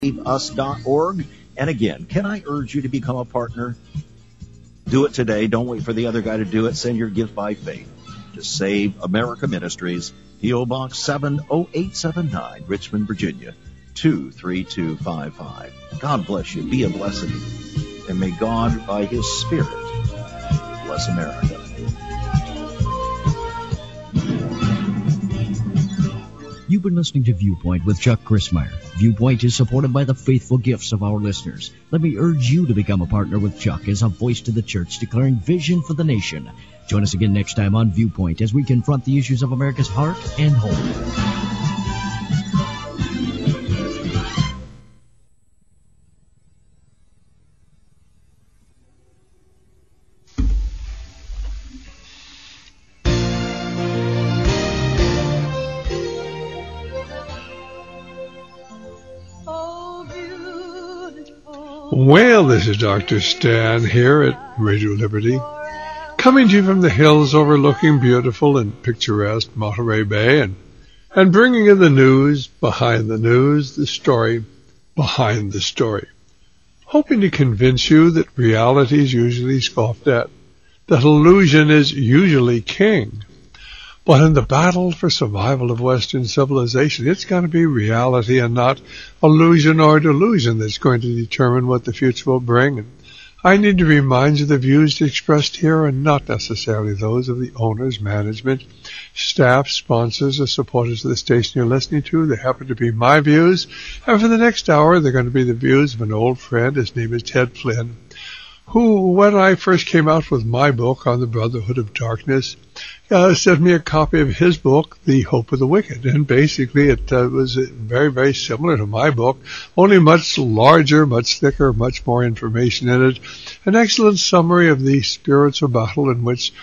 us.org. And again, can I urge you to become a partner? Do it today. Don't wait for the other guy to do it. Send your gift by faith to Save America Ministries, P.O. Box 70879, Richmond, Virginia, 23255. God bless you. Be a blessing. And may God, by His Spirit, bless America. You've been listening to Viewpoint with Chuck Crismier. Viewpoint is supported by the faithful gifts of our listeners. Let me urge you to become a partner with Chuck as a voice to the church declaring vision for the nation. Join us again next time on Viewpoint as we confront the issues of America's heart and home. Well, this is Dr. Stan here at Radio Liberty, coming to you from the hills overlooking beautiful and picturesque Monterey Bay and bringing you the news behind the news, the story behind the story, hoping to convince you that reality is usually scoffed at, that illusion is usually king. But in the battle for survival of Western civilization, it's going to be reality and not illusion or delusion that's going to determine what the future will bring. And I need to remind you the views expressed here are not necessarily those of the owners, management, staff, sponsors, or supporters of the station you're listening to. They happen to be my views. And for the next hour, they're going to be the views of an old friend. His name is Ted Flynn, who, when I first came out with my book on the Brotherhood of Darkness, sent me a copy of his book, The Hope of the Wicked. And basically it was very, very similar to my book, only much larger, much thicker, much more information in it. An excellent summary of the spiritual battle in which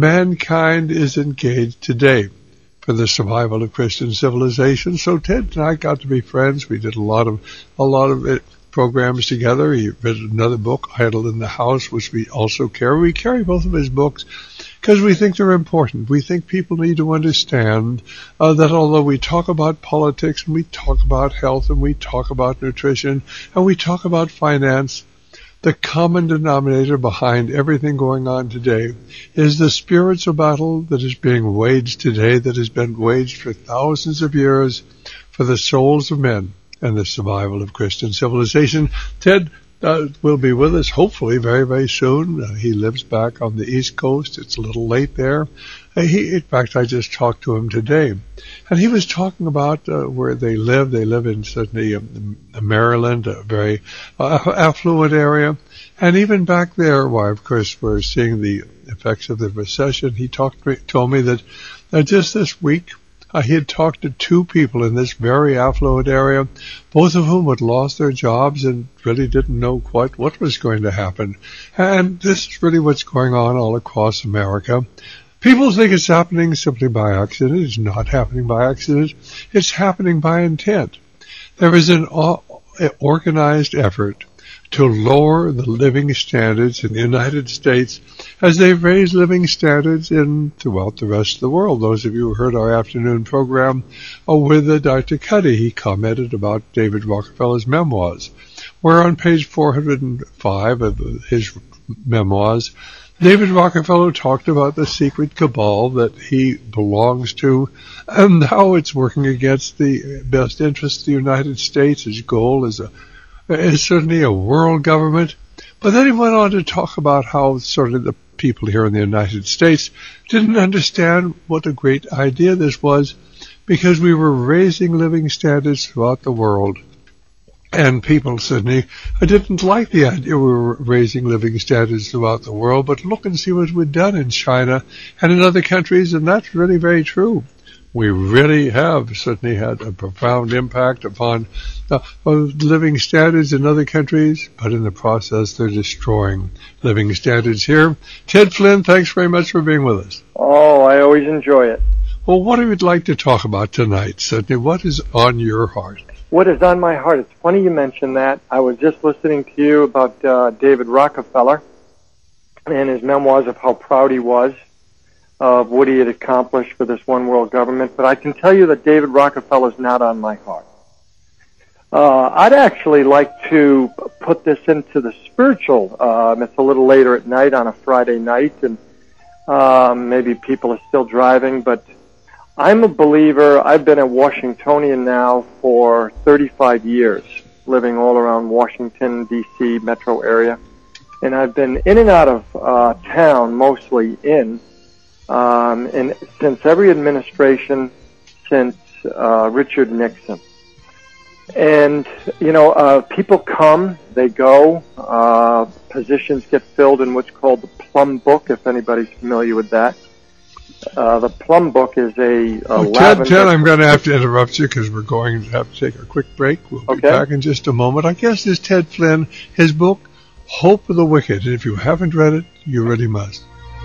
mankind is engaged today for the survival of Christian civilization. So Ted and I got to be friends. We did a lot of it. Programs together. He read another book, Idle in the House, which we also carry. We carry both of his books because we think they're important. We think people need to understand that although we talk about politics and we talk about health and we talk about nutrition and we talk about finance, the common denominator behind everything going on today is the spiritual battle that is being waged today, that has been waged for thousands of years for the souls of men and the survival of Christian civilization. Ted will be with us, hopefully, very, very soon. He lives back on the East Coast. It's a little late there. In fact, I just talked to him today. And he was talking about where they live. They live in certainly Maryland, a very affluent area. And even back there, why, of course, we're seeing the effects of the recession, he told me that just this week, he had talked to two people in this very affluent area, both of whom had lost their jobs and really didn't know quite what was going to happen. And this is really what's going on all across America. People think it's happening simply by accident. It's not happening by accident. It's happening by intent. There is an organized effort to lower the living standards in the United States as they've raised living standards throughout the rest of the world. Those of you who heard our afternoon program with Dr. Cuddy, he commented about David Rockefeller's memoirs, where on page 405 of his memoirs, David Rockefeller talked about the secret cabal that he belongs to and how it's working against the best interests of the United States. His goal is certainly a world government. But then he went on to talk about how sort of the people here in the United States didn't understand what a great idea this was because we were raising living standards throughout the world. And people certainly didn't like the idea we were raising living standards throughout the world, but look and see what we've done in China and in other countries, and that's really very true. We really have certainly had a profound impact upon living standards in other countries, but in the process they're destroying living standards here. Ted Flynn, thanks very much for being with us. Oh, I always enjoy it. Well, what would you like to talk about tonight, Sidney? What is on your heart? What is on my heart? It's funny you mentioned that. I was just listening to you about David Rockefeller and his memoirs of how proud he was of what he had accomplished for this one world government. But I can tell you that David Rockefeller is not on my heart. I'd actually like to put this into the spiritual. It's a little later at night on a Friday night, and maybe people are still driving, but I'm a believer. I've been a Washingtonian now for 35 years, living all around Washington, D.C. metro area. And I've been in and out of town, mostly in, and since every administration since Richard Nixon. And, people come, they go, positions get filled in what's called the Plum Book, if anybody's familiar with that. The Plum Book is Ted, I'm going to have to interrupt you because we're going to have to take a quick break. We'll be back in just a moment. Our guest is Ted Flynn. His book, Hope of the Wicked. And if you haven't read it, you really must.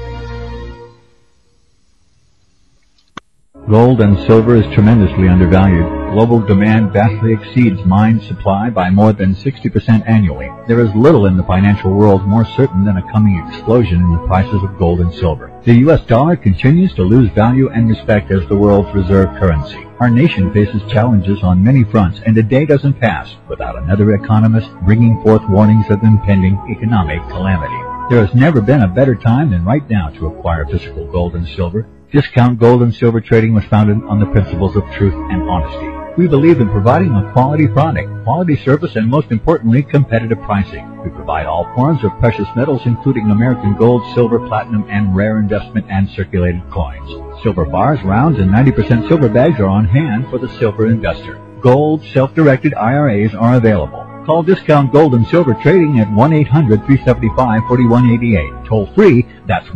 Gold and silver is tremendously undervalued. Global demand vastly exceeds mine supply by more than 60% annually. There is little in the financial world more certain than a coming explosion in the prices of gold and silver. The U.S. dollar continues to lose value and respect as the world's reserve currency. Our nation faces challenges on many fronts, and a day doesn't pass without another economist bringing forth warnings of impending economic calamity. There has never been a better time than right now to acquire physical gold and silver. Discount Gold and Silver Trading was founded on the principles of truth and honesty. We believe in providing a quality product, quality service, and most importantly, competitive pricing. We provide all forms of precious metals, including American gold, silver, platinum, and rare investment and circulated coins. Silver bars, rounds, and 90% silver bags are on hand for the silver investor. Gold self-directed IRAs are available. Call Discount Gold and Silver Trading at 1-800-375-4188. Toll free, that's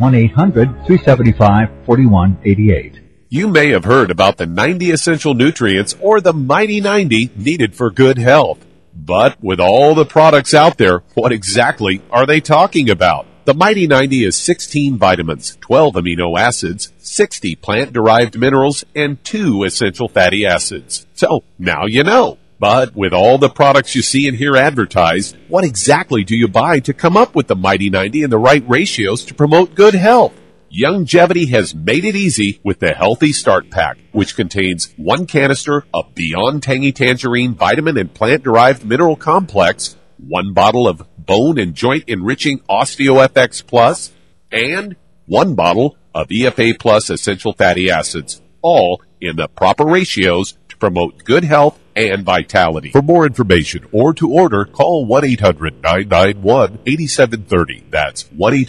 1-800-375-4188. You may have heard about the 90 essential nutrients or the Mighty 90 needed for good health. But with all the products out there, what exactly are they talking about? The Mighty 90 is 16 vitamins, 12 amino acids, 60 plant-derived minerals, and 2 essential fatty acids. So, now you know. But with all the products you see and hear advertised, what exactly do you buy to come up with the Mighty 90 and the right ratios to promote good health? Longevity has made it easy with the Healthy Start Pack, which contains 1 canister of Beyond Tangy Tangerine vitamin and plant-derived mineral complex, 1 bottle of Bone and Joint Enriching OsteoFX Plus, and 1 bottle of EFA Plus Essential Fatty Acids, all in the proper ratios to promote good health and vitality. For more information or to order, call 1-800-991-8730. That's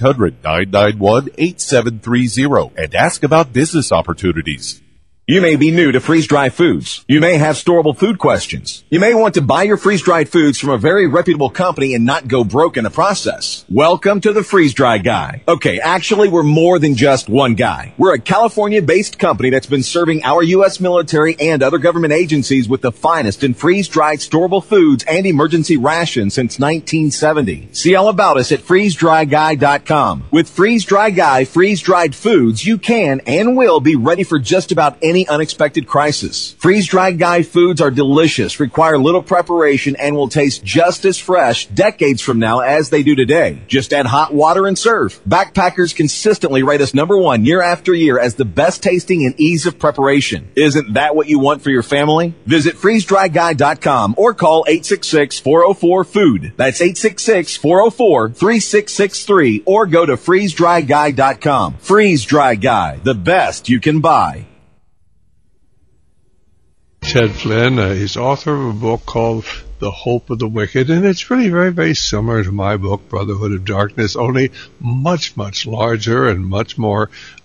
1-800-991-8730 and ask about business opportunities. You may be new to freeze-dried foods. You may have storable food questions. You may want to buy your freeze-dried foods from a very reputable company and not go broke in the process. Welcome to the Freeze-Dry Guy. Okay, actually, we're more than just one guy. We're a California-based company that's been serving our U.S. military and other government agencies with the finest in freeze-dried storable foods and emergency rations since 1970. See all about us at freezedryguy.com. With Freeze-Dry Guy freeze-dried foods, you can and will be ready for just about any unexpected crisis. Freeze-Dried Guy foods are delicious, require little preparation, and will taste just as fresh decades from now as they do today. Just add hot water and serve. Backpackers consistently rate us #1 year after year as the best tasting and ease of preparation. Isn't that what you want for your family? Visit freezedryguy.com or call 866-404-FOOD. That's 866-404-3663 or go to freezedryguy.com. Freeze-Dry Guy, the best you can buy. Ted Flynn, he's author of a book called The Hope of the Wicked, and it's really very, very similar to my book, Brotherhood of Darkness, only much, much larger and much more,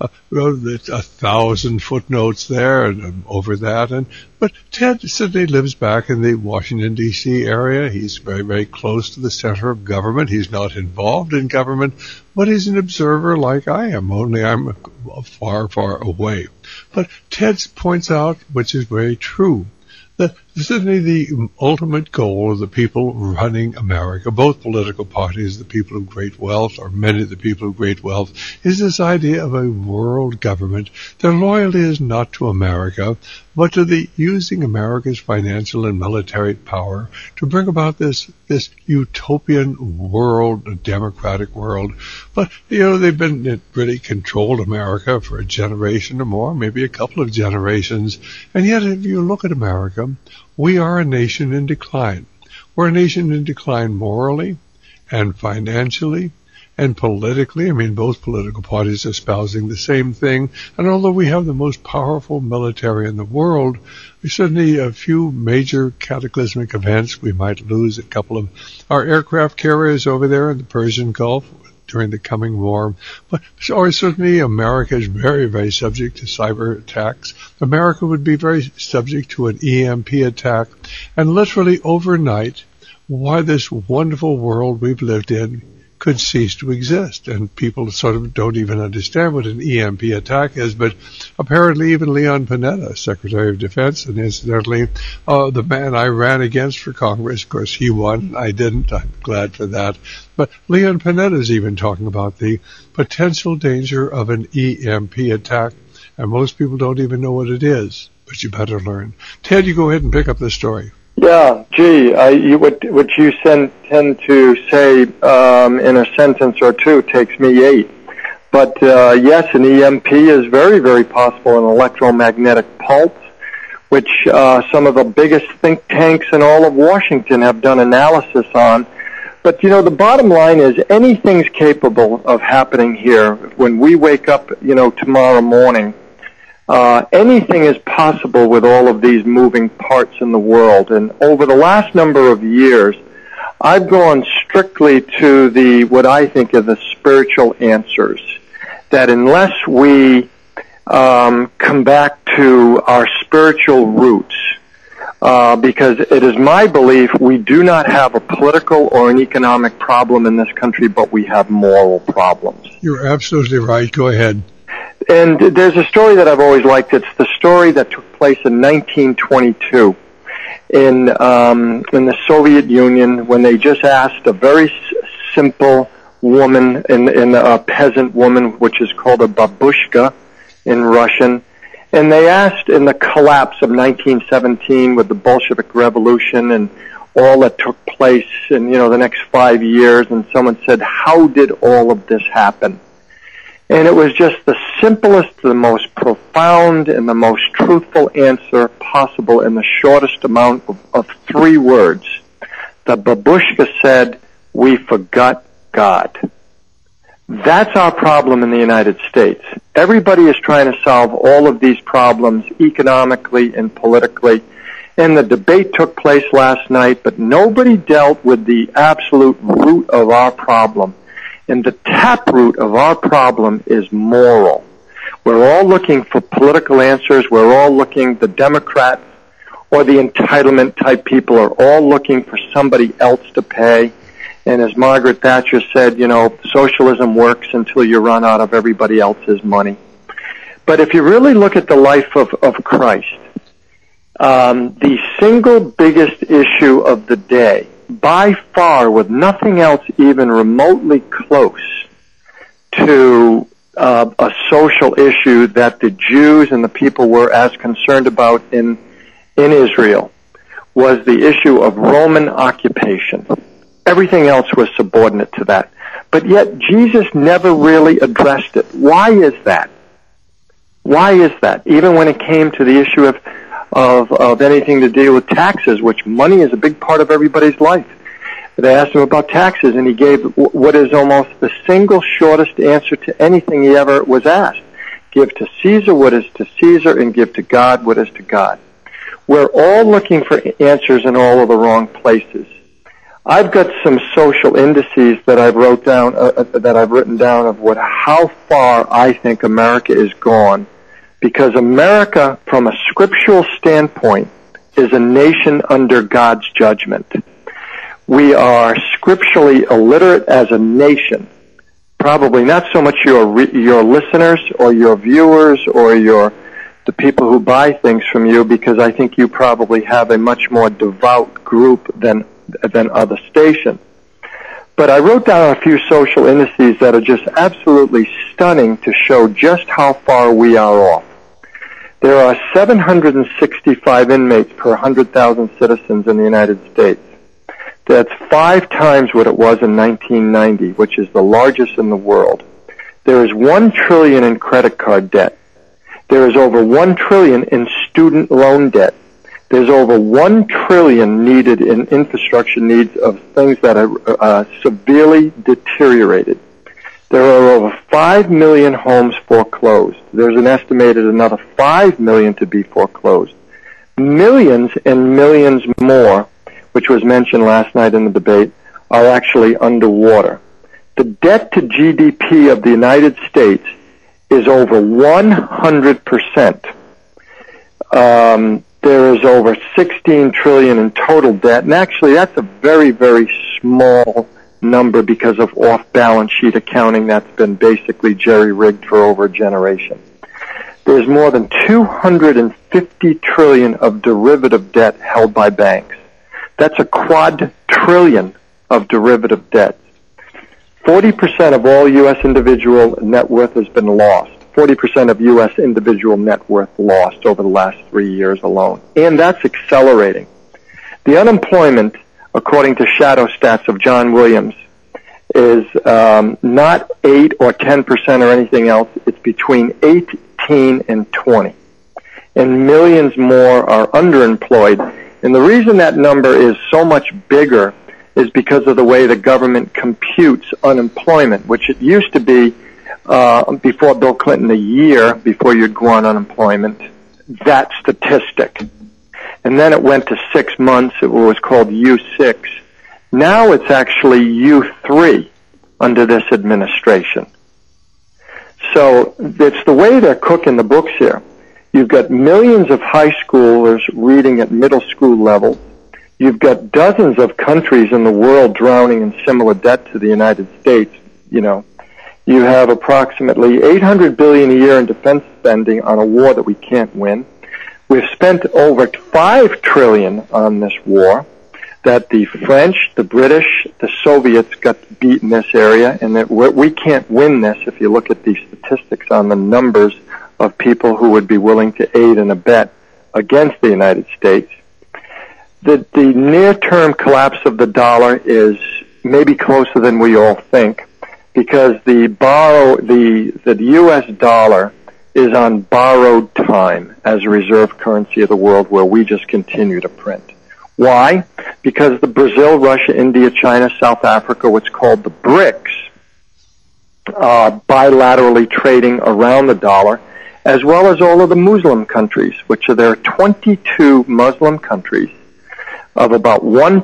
1,000 footnotes there and over that. But Ted certainly lives back in the Washington, D.C. area. He's very, very close to the center of government. He's not involved in government, but he's an observer like I am, only I'm far, far away. But Ted points out, which is very true, that certainly the ultimate goal of the people running America, both political parties, the people of great wealth, or many of the people of great wealth, is this idea of a world government. Their loyalty is not to America, but to the using America's financial and military power to bring about this utopian world, a democratic world. But, they've been really controlled America for a generation or more, maybe a couple of generations. And yet, if you look at America, we are a nation in decline. We're a nation in decline morally and financially and politically. I mean, both political parties are espousing the same thing. And although we have the most powerful military in the world, we certainly a few major cataclysmic events. We might lose a couple of our aircraft carriers over there in the Persian Gulf during the coming war. But certainly America is very, very subject to cyber attacks. America would be very subject to an EMP attack. And literally overnight, why this wonderful world we've lived in could cease to exist. And people sort of don't even understand what an EMP attack is, but apparently even Leon Panetta, Secretary of Defense, and incidentally, the man I ran against for Congress, of course he won, I didn't, I'm glad for that, but Leon Panetta is even talking about the potential danger of an EMP attack, and most people don't even know what it is, but you better learn. Ted, you go ahead and pick up the story. Yeah, what you tend to say in a sentence or two takes me 8. But yes, an EMP is very, very possible, an electromagnetic pulse, which some of the biggest think tanks in all of Washington have done analysis on. But, you know, the bottom line is anything's capable of happening here. When we wake up, you know, tomorrow morning, anything is possible with all of these moving parts in the world. And over the last number of years, I've gone strictly to what I think are the spiritual answers. That unless we come back to our spiritual roots, because it is my belief we do not have a political or an economic problem in this country, but we have moral problems. You're absolutely right. Go ahead. And there's a story that I've always liked. It's the story that took place in 1922 in the Soviet Union when they just asked a very simple woman, in a peasant woman, which is called a babushka in Russian. And they asked in the collapse of 1917 with the Bolshevik Revolution and all that took place in, you know, the next 5 years, and someone said, how did all of this happen? And it was just the simplest, the most profound, and the most truthful answer possible in the shortest amount of 3 words. The babushka said, we forgot God. That's our problem in the United States. Everybody is trying to solve all of these problems economically and politically. And the debate took place last night, but nobody dealt with the absolute root of our problem. And the taproot of our problem is moral. We're all looking for political answers. We're all looking, the Democrats or the entitlement type people are all looking for somebody else to pay. And as Margaret Thatcher said, you know, socialism works until you run out of everybody else's money. But if you really look at the life of Christ, the single biggest issue of the day, by far, with nothing else even remotely close to a social issue that the Jews and the people were as concerned about in Israel, was the issue of Roman occupation. Everything else was subordinate to that. But yet Jesus never really addressed it. Why is that? Why is that? Even when it came to the issue of anything to deal with taxes, which money is a big part of everybody's life. They asked him about taxes, and he gave what is almost the single shortest answer to anything he ever was asked. Give to Caesar what is to Caesar, and give to God what is to God. We're all looking for answers in all of the wrong places. I've got some social indices that I've written down of how far I think America is gone. Because America, from a scriptural standpoint, is a nation under God's judgment. We are scripturally illiterate as a nation. Probably not so much your listeners or your viewers or the people who buy things from you, because I think you probably have a much more devout group than other stations. But I wrote down a few social indices that are just absolutely stunning to show just how far we are off. There are 765 inmates per 100,000 citizens in the United States. That's 5 times what it was in 1990, which is the largest in the world. There is $1 trillion in credit card debt. There is over $1 trillion in student loan debt. There's over $1 trillion needed in infrastructure needs of things that are severely deteriorated. There are over 5 million homes foreclosed. There's an estimated another 5 million to be foreclosed. Millions and millions more, which was mentioned last night in the debate, are actually underwater. The debt to GDP of the United States is over 100%. There is over 16 trillion in total debt, and actually that's a very, very small number because of off-balance sheet accounting that's been basically jerry-rigged for over a generation. There's more than 250 trillion of derivative debt held by banks. That's a quadrillion of derivative debt. 40% of all U.S. individual net worth has been lost. 40% of U.S. individual net worth lost over the last 3 years alone. And that's accelerating. The unemployment, according to shadow stats of John Williams, is not 8 or 10% or anything else. It's between 18 and 20. And millions more are underemployed. And the reason that number is so much bigger is because of the way the government computes unemployment, which it used to be before Bill Clinton, a year before you'd go on unemployment, that statistic. And then it went to 6 months. It was called U6. Now it's actually U3 under this administration. So it's the way they're cooking the books here. You've got millions of high schoolers reading at middle school level. You've got dozens of countries in the world drowning in similar debt to the United States, you know. You have approximately $800 billion a year in defense spending on a war that we can't win. We've spent over $5 trillion on this war that the French, the British, the Soviets got beat in this area, and that we can't win this if you look at these statistics on the numbers of people who would be willing to aid and abet against the United States. The near-term collapse of the dollar is maybe closer than we all think, because the U.S. dollar is on borrowed time as a reserve currency of the world, where we just continue to print. Why? Because the Brazil, Russia, India, China, South Africa, what's called the BRICS, are bilaterally trading around the dollar, as well as all of the Muslim countries, which there are 22 Muslim countries of about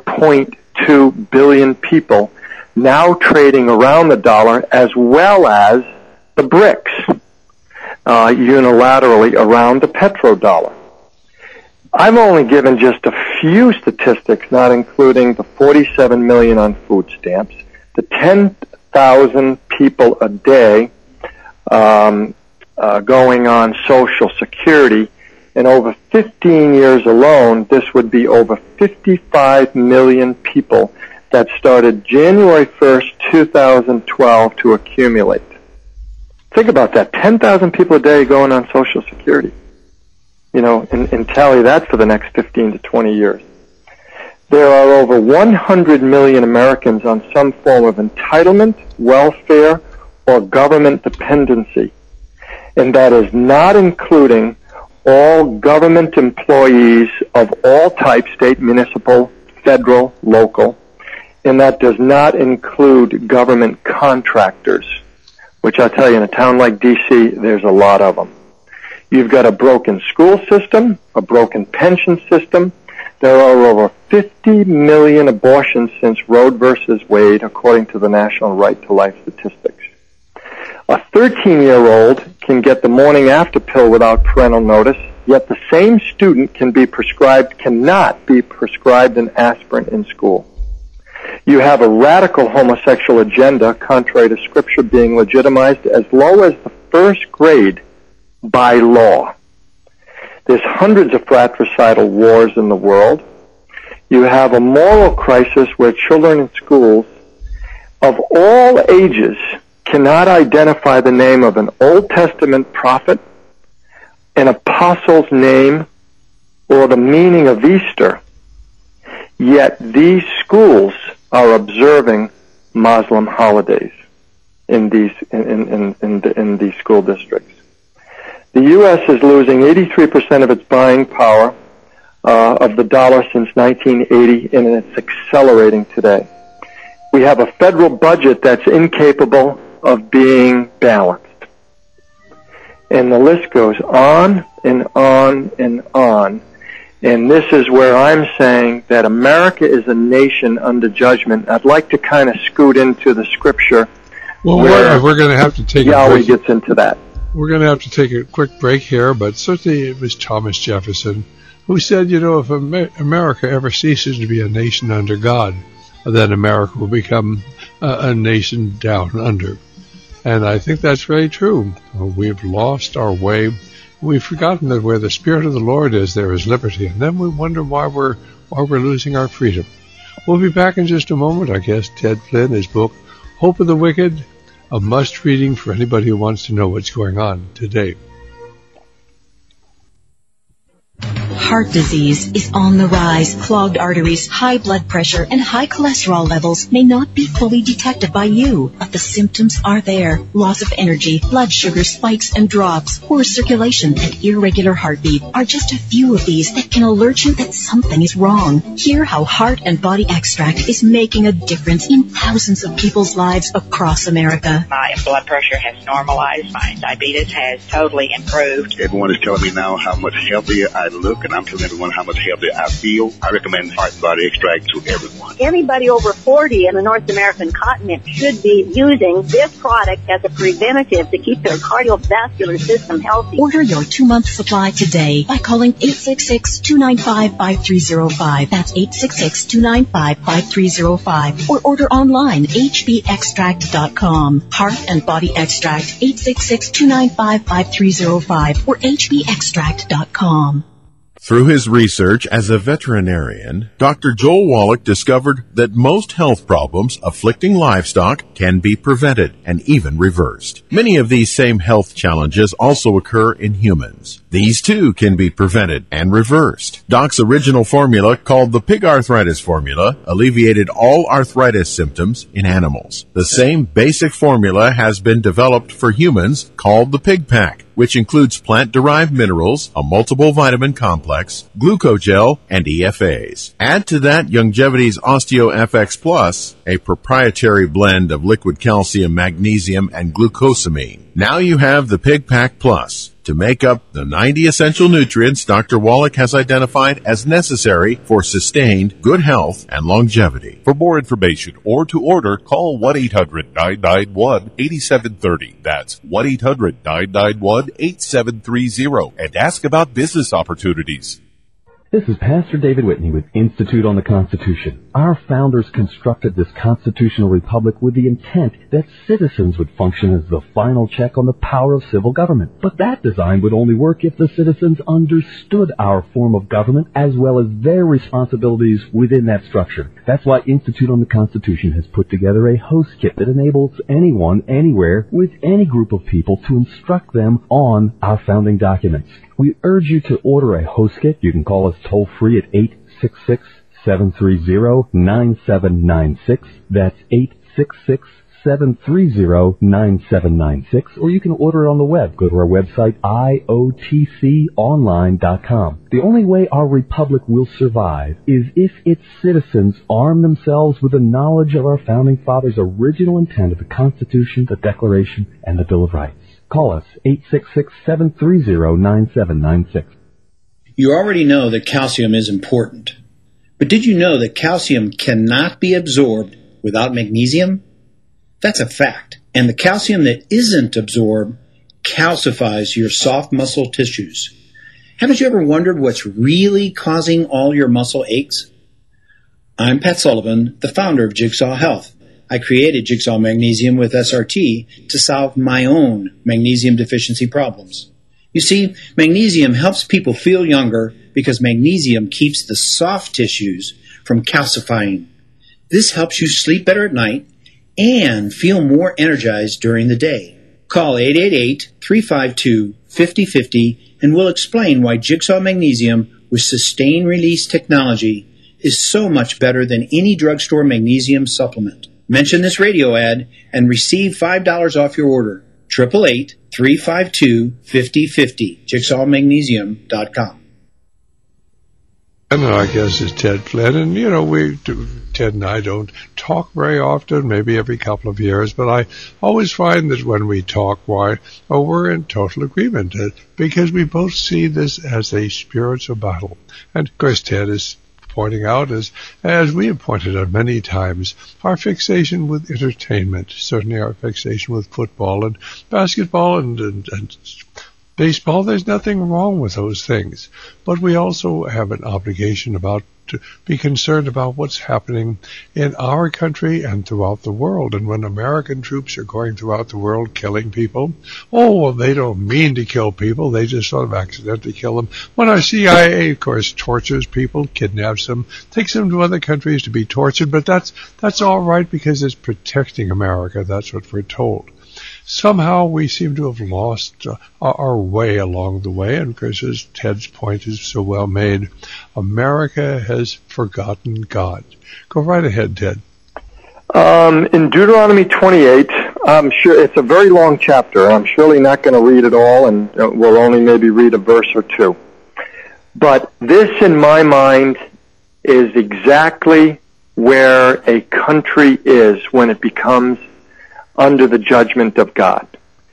1.2 billion people now trading around the dollar, as well as the BRICS, unilaterally around the petrodollar. I've only given just a few statistics, not including the 47 million on food stamps, the 10,000 people a day going on Social Security. In over 15 years alone, this would be over 55 million people that started January 1st, 2012 to accumulate. Think about that. 10,000 people a day going on Social Security. You know, and tally that for the next 15 to 20 years. There are over 100 million Americans on some form of entitlement, welfare, or government dependency. And that is not including all government employees of all types, state, municipal, federal, local. And that does not include government contractors, which I'll tell you, in a town like D.C., there's a lot of them. You've got a broken school system, a broken pension system. There are over 50 million abortions since Roe versus Wade, according to the National Right to Life statistics. A 13-year-old can get the morning after pill without parental notice, yet the same student cannot be prescribed an aspirin in school. You have a radical homosexual agenda, contrary to Scripture, being legitimized as low as the first grade by law. There's hundreds of fratricidal wars in the world. You have a moral crisis where children in schools of all ages cannot identify the name of an Old Testament prophet, an apostle's name, or the meaning of Easter. Yet these schools are observing Muslim holidays in these school districts. The U.S. is losing 83% of its buying power of the dollar since 1980, and it's accelerating today. We have a federal budget that's incapable of being balanced. And the list goes on and on and on. And this is where I'm saying that America is a nation under judgment. I'd like to kind of scoot into the scripture. Well, we're going to have to take Yahweh gets into that. We're going to have to take a quick break here, but certainly it was Thomas Jefferson who said, you know, if America ever ceases to be a nation under God, then America will become a nation down under. And I think that's very true. We've lost our way. We've forgotten that where the Spirit of the Lord is, there is liberty. And then we wonder why we're losing our freedom. We'll be back in just a moment. Our guest, Ted Flynn, his book, Hope of the Wicked, a must reading for anybody who wants to know what's going on today. Heart disease is on the rise. Clogged arteries, high blood pressure, and high cholesterol levels may not be fully detected by you, but the symptoms are there. Loss of energy, blood sugar spikes and drops, poor circulation, and irregular heartbeat are just a few of these that can alert you that something is wrong. Hear how Heart and Body Extract is making a difference in thousands of people's lives across America. My blood pressure has normalized. My diabetes has totally improved. Everyone is telling me now how much healthier I look, and I'm telling everyone how much healthier I feel. I recommend Heart and Body Extract to everyone. Anybody over 40 in the North American continent should be using this product as a preventative to keep their cardiovascular system healthy. Order your 2-month supply today by calling 866-295-5305. That's 866-295-5305. Or order online, hbextract.com. Heart and Body Extract, 866-295-5305 or hbextract.com. Through his research as a veterinarian, Dr. Joel Wallach discovered that most health problems afflicting livestock can be prevented and even reversed. Many of these same health challenges also occur in humans. These too can be prevented and reversed. Doc's original formula, called the Pig Arthritis Formula, alleviated all arthritis symptoms in animals. The same basic formula has been developed for humans, called the Pig Pack, which includes plant-derived minerals, a multiple vitamin complex, glucogel, and EFAs. Add to that Youngevity's OsteoFX Plus, a proprietary blend of liquid calcium, magnesium, and glucosamine. Now you have the Pig Pack Plus to make up the 90 essential nutrients Dr. Wallach has identified as necessary for sustained good health and longevity. For more information or to order, call 1-800-991-8730. That's 1-800-991-8730 and ask about business opportunities. This is Pastor David Whitney with Institute on the Constitution. Our founders constructed this constitutional republic with the intent that citizens would function as the final check on the power of civil government. But that design would only work if the citizens understood our form of government as well as their responsibilities within that structure. That's why Institute on the Constitution has put together a host kit that enables anyone, anywhere, with any group of people to instruct them on our founding documents. We urge you to order a host kit. You can call us toll-free at 866-730-9796. That's 866-730-9796. Or you can order it on the web. Go to our website, iotconline.com. The only way our republic will survive is if its citizens arm themselves with the knowledge of our founding fathers' original intent of the Constitution, the Declaration, and the Bill of Rights. Call us, 866-730-9796. You already know that calcium is important. But did you know that calcium cannot be absorbed without magnesium? That's a fact. And the calcium that isn't absorbed calcifies your soft muscle tissues. Haven't you ever wondered what's really causing all your muscle aches? I'm Pat Sullivan, the founder of Jigsaw Health. I created Jigsaw Magnesium with SRT to solve my own magnesium deficiency problems. You see, magnesium helps people feel younger because magnesium keeps the soft tissues from calcifying. This helps you sleep better at night and feel more energized during the day. Call 888-352-5050 and we'll explain why Jigsaw Magnesium with sustained release technology is so much better than any drugstore magnesium supplement. Mention this radio ad and receive $5 off your order. 888-352-5050. JigsawMagnesium.com. And our guest is Ted Flynn, and Ted and I don't talk very often, maybe every couple of years, but I always find that when we talk, we're in total agreement, because we both see this as a spiritual battle. And of course, Ted is pointing out, as we have pointed out many times, our fixation with entertainment, certainly our fixation with football and basketball and baseball. There's nothing wrong with those things, but we also have an obligation to be concerned about what's happening in our country and throughout the world. And when American troops are going throughout the world killing people, they don't mean to kill people, they just sort of accidentally kill them. When our CIA, of course, tortures people, kidnaps them, takes them to other countries to be tortured, but that's all right because it's protecting America. That's what we're told. Somehow we seem to have lost our way along the way, and of course, as Ted's point is so well made, America has forgotten God. Go right ahead, Ted. In Deuteronomy 28, I'm sure it's a very long chapter. I'm surely not going to read it all, and we'll only maybe read a verse or two. But this, in my mind, is exactly where a country is when it becomes under the judgment of God.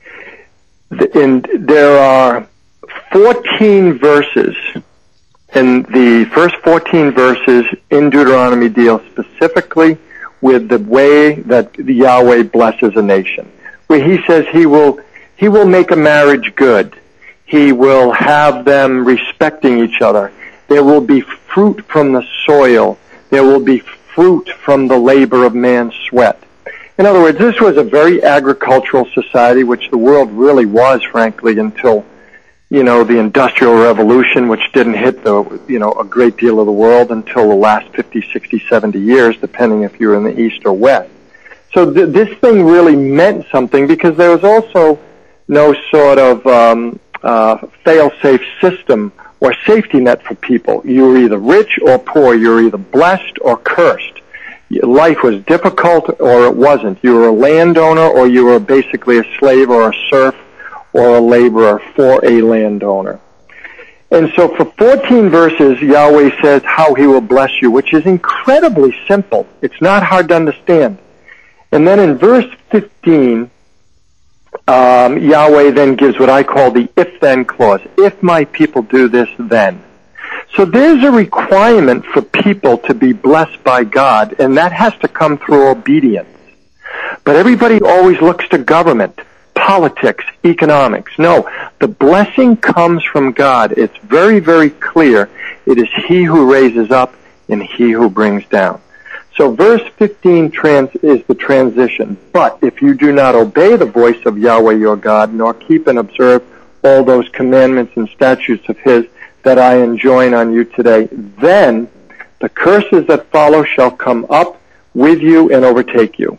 There are 14 verses, and the first 14 verses in Deuteronomy deal specifically with the way that Yahweh blesses a nation, where he says he will make a marriage good. He will have them respecting each other. There will be fruit from the soil. There will be fruit from the labor of man's sweat. In other words, this was a very agricultural society, which the world really was, frankly, until, the Industrial Revolution, which didn't hit a great deal of the world until the last 50, 60, 70 years, depending if you're in the East or West. So this thing really meant something because there was also no sort of fail-safe system or safety net for people. You were either rich or poor. You were either blessed or cursed. Life was difficult or it wasn't. You were a landowner or you were basically a slave or a serf or a laborer for a landowner. And so for 14 verses, Yahweh says how he will bless you, which is incredibly simple. It's not hard to understand. And then in verse 15, Yahweh then gives what I call the if-then clause. If my people do this, then. So there's a requirement for people to be blessed by God, and that has to come through obedience. But everybody always looks to government, politics, economics. No, the blessing comes from God. It's very, very clear. It is he who raises up and he who brings down. So verse 15 is the transition. But if you do not obey the voice of Yahweh your God, nor keep and observe all those commandments and statutes of his that I enjoin on you today, then the curses that follow shall come up with you and overtake you.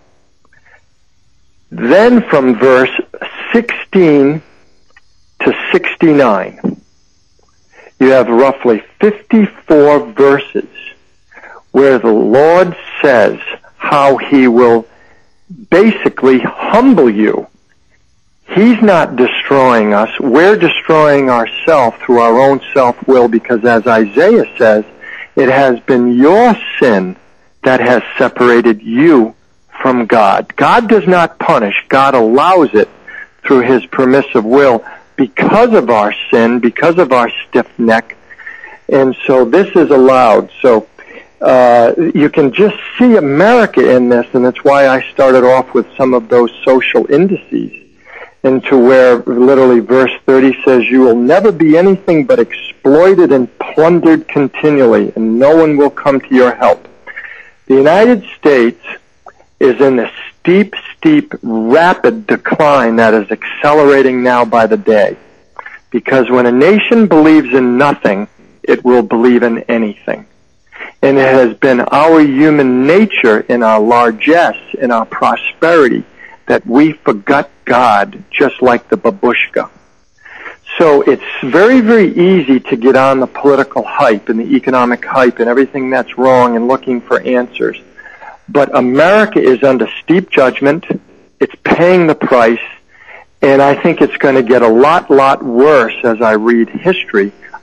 Then from verse 16 to 69, you have roughly 54 verses where the Lord says how he will basically humble you. He's not destroying us. We're destroying ourselves through our own self-will because, as Isaiah says, it has been your sin that has separated you from God. God does not punish. God allows it through his permissive will because of our sin, because of our stiff neck. And so this is allowed. So you can just see America in this, and that's why I started off with some of those social indices. Into where literally verse 30 says, you will never be anything but exploited and plundered continually, and no one will come to your help. The United States is in a steep, rapid decline that is accelerating now by the day. Because when a nation believes in nothing, it will believe in anything. And it has been our human nature in our largesse, in our prosperity, that we forgot God, just like the babushka. So it's very, very easy to get on the political hype and the economic hype and everything that's wrong and looking for answers. But America is under steep judgment. It's paying the price. And I think it's going to get a lot worse as I read history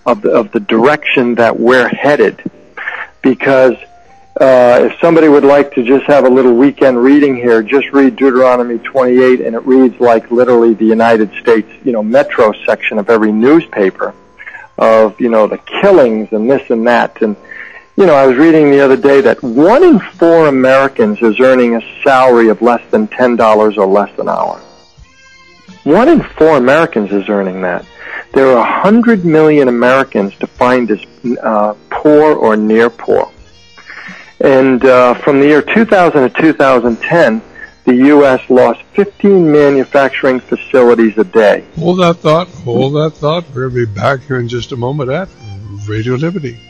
of the direction that we're headed. Because if somebody would like to just have a little weekend reading here, just read Deuteronomy 28, and it reads like literally the United States, metro section of every newspaper of, the killings and this and that. And, I was reading the other day that 1 in 4 Americans is earning a salary of less than $10 or less an hour. 1 in 4 Americans is earning that. There are 100 million Americans defined as poor or near poor. And from the year 2000 to 2010, the U.S. lost 15 manufacturing facilities a day. Hold that thought. We'll be back here in just a moment at Radio Liberty.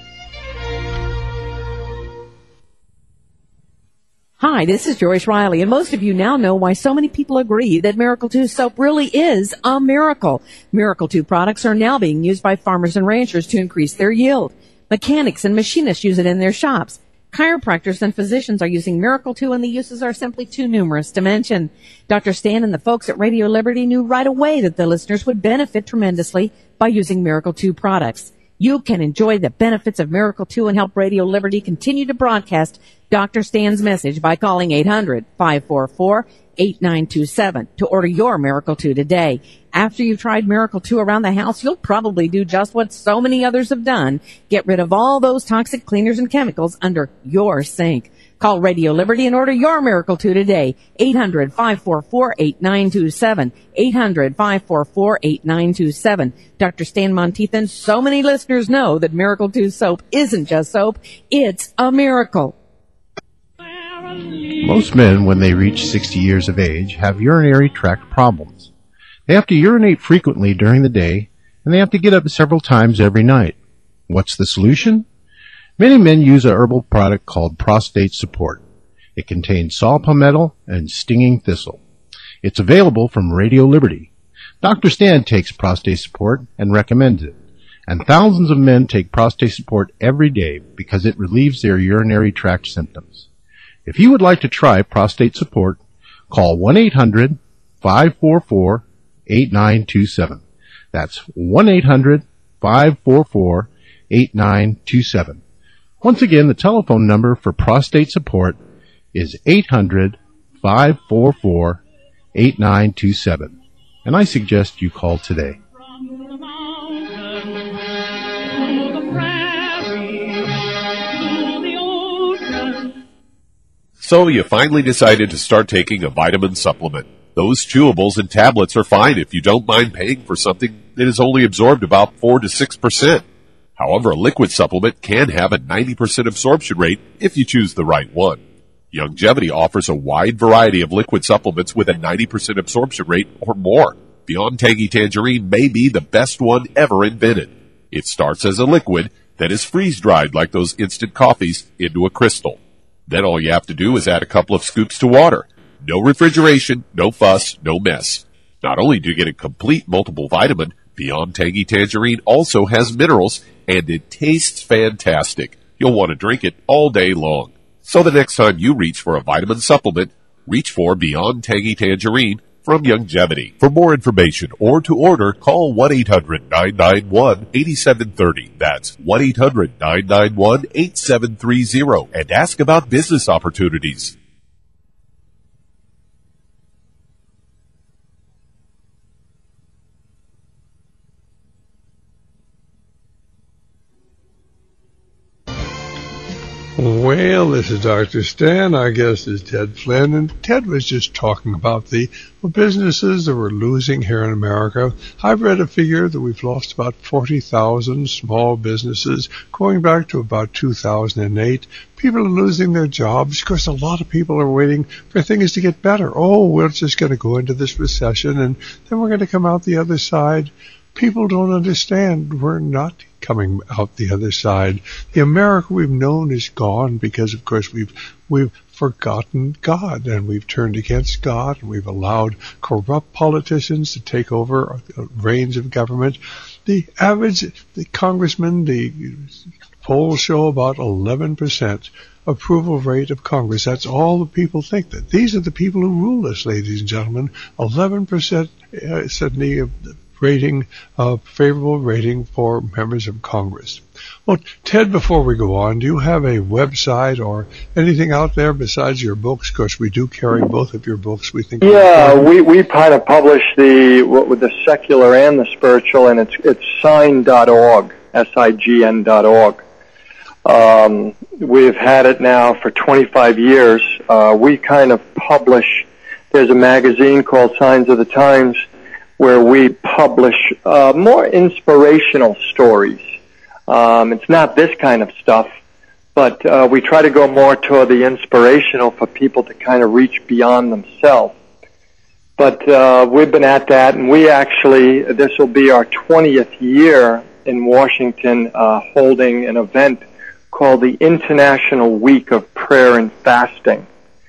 Hi, this is Joyce Riley, and most of you now know why so many people agree that Miracle 2 soap really is a miracle. Miracle 2 products are now being used by farmers and ranchers to increase their yield. Mechanics and machinists use it in their shops. Chiropractors and physicians are using Miracle 2, and the uses are simply too numerous to mention. Dr. Stan and the folks at Radio Liberty knew right away that the listeners would benefit tremendously by using Miracle 2 products. You can enjoy the benefits of Miracle 2 and help Radio Liberty continue to broadcast Dr. Stan's message by calling 800-544-8927 to order your Miracle 2 today. After you've tried Miracle 2 around the house, you'll probably do just what so many others have done. Get rid of all those toxic cleaners and chemicals under your sink. Call Radio Liberty and order your Miracle 2 today. 800-544-8927. 800-544-8927. Dr. Stan Monteith and so many listeners know that Miracle 2 soap isn't just soap. It's a miracle. Most men, when they reach 60 years of age, have urinary tract problems. They have to urinate frequently during the day, and they have to get up several times every night. What's the solution? Many men use a herbal product called Prostate Support. It contains saw palmetto and stinging thistle. It's available from Radio Liberty. Dr. Stan takes Prostate Support and recommends it. And thousands of men take Prostate Support every day because it relieves their urinary tract symptoms. If you would like to try Prostate Support, call 1-800-544-8927. That's 1-800-544-8927. Once again, the telephone number for Prostate Support is 800-544-8927. And I suggest you call today. So you finally decided to start taking a vitamin supplement. Those chewables and tablets are fine if you don't mind paying for something that is only absorbed about 4 to 6%. However, a liquid supplement can have a 90% absorption rate if you choose the right one. Youngevity offers a wide variety of liquid supplements with a 90% absorption rate or more. Beyond Tangy Tangerine may be the best one ever invented. It starts as a liquid that is freeze-dried like those instant coffees into a crystal. Then all you have to do is add a couple of scoops to water. No refrigeration, no fuss, no mess. Not only do you get a complete multiple vitamin, Beyond Tangy Tangerine also has minerals, and it tastes fantastic. You'll want to drink it all day long. So the next time you reach for a vitamin supplement, reach for Beyond Tangy Tangerine from Youngevity. For more information or to order, call 1-800-991-8730. That's 1-800-991-8730 and ask about business opportunities. Well, this is Dr. Stan. Our guest is Ted Flynn, and Ted was just talking about the businesses that we're losing here in America. I've read a figure that we've lost about 40,000 small businesses going back to about 2008. People are losing their jobs because a lot of people are waiting for things to get better. Oh, we're just going to go into this recession, and then we're going to come out the other side. People don't understand we're not coming out the other side. The America we've known is gone because, of course, we've forgotten God, and we've turned against God, and we've allowed corrupt politicians to take over reins of government. The congressman, the polls show about 11% approval rate of Congress. That's all the people think. That these are the people who rule us, ladies and gentlemen. 11% said the favorable rating for members of Congress. Well, Ted, before we go on, do you have a website or anything out there besides your books? Of course, we do carry both of your books. We think. Yeah, we kind of publish the secular and the spiritual, and it's sign.org, sign.org. We've had it now for 25 years. We kind of publish. There's a magazine called Signs of the Times where we publish more inspirational stories. It's not this kind of stuff, but we try to go more toward the inspirational for people to kind of reach beyond themselves. But we've been at that, and this will be our 20th year in Washington holding an event called the International Week of Prayer and Fasting.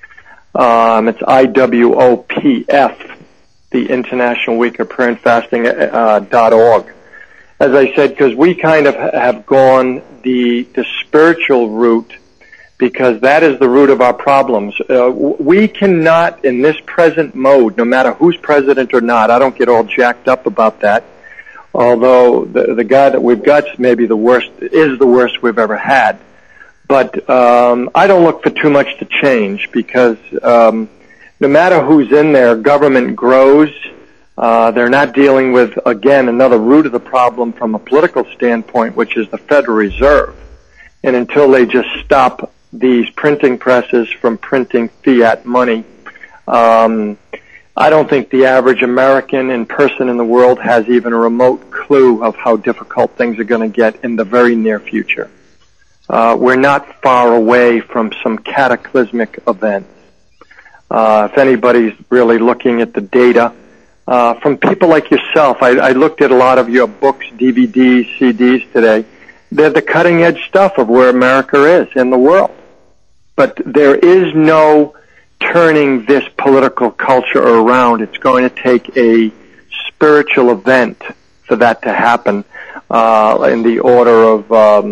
It's IWOPF, the International Week of Prayer and Fasting .org. As I said, because we kind of have gone the spiritual route, because that is the root of our problems. We cannot, in this present mode, no matter who's president or not, I don't get all jacked up about that, although the guy that we've got is the worst we've ever had. But I don't look for too much to change, because no matter who's in there, government grows. They're not dealing with, again, another root of the problem from a political standpoint, which is the Federal Reserve. And until they just stop these printing presses from printing fiat money, I don't think the average American and person in the world has even a remote clue of how difficult things are going to get in the very near future. We're not far away from some cataclysmic events. If anybody's really looking at the data, from people like yourself, I looked at a lot of your books, DVDs, CDs today. They're the cutting edge stuff of where America is in the world. But there is no turning this political culture around. It's going to take a spiritual event for that to happen, in the order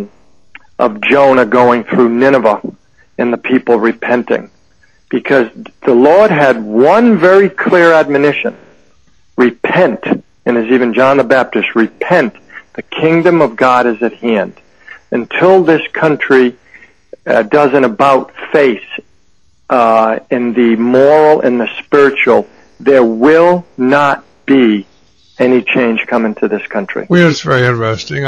of Jonah going through Nineveh and the people repenting. Because the Lord had one very clear admonition: repent. And as even John the Baptist, repent, the kingdom of God is at hand. Until this country does an about face in the moral and the spiritual, there will not be any change coming to this country. Well, it's very interesting.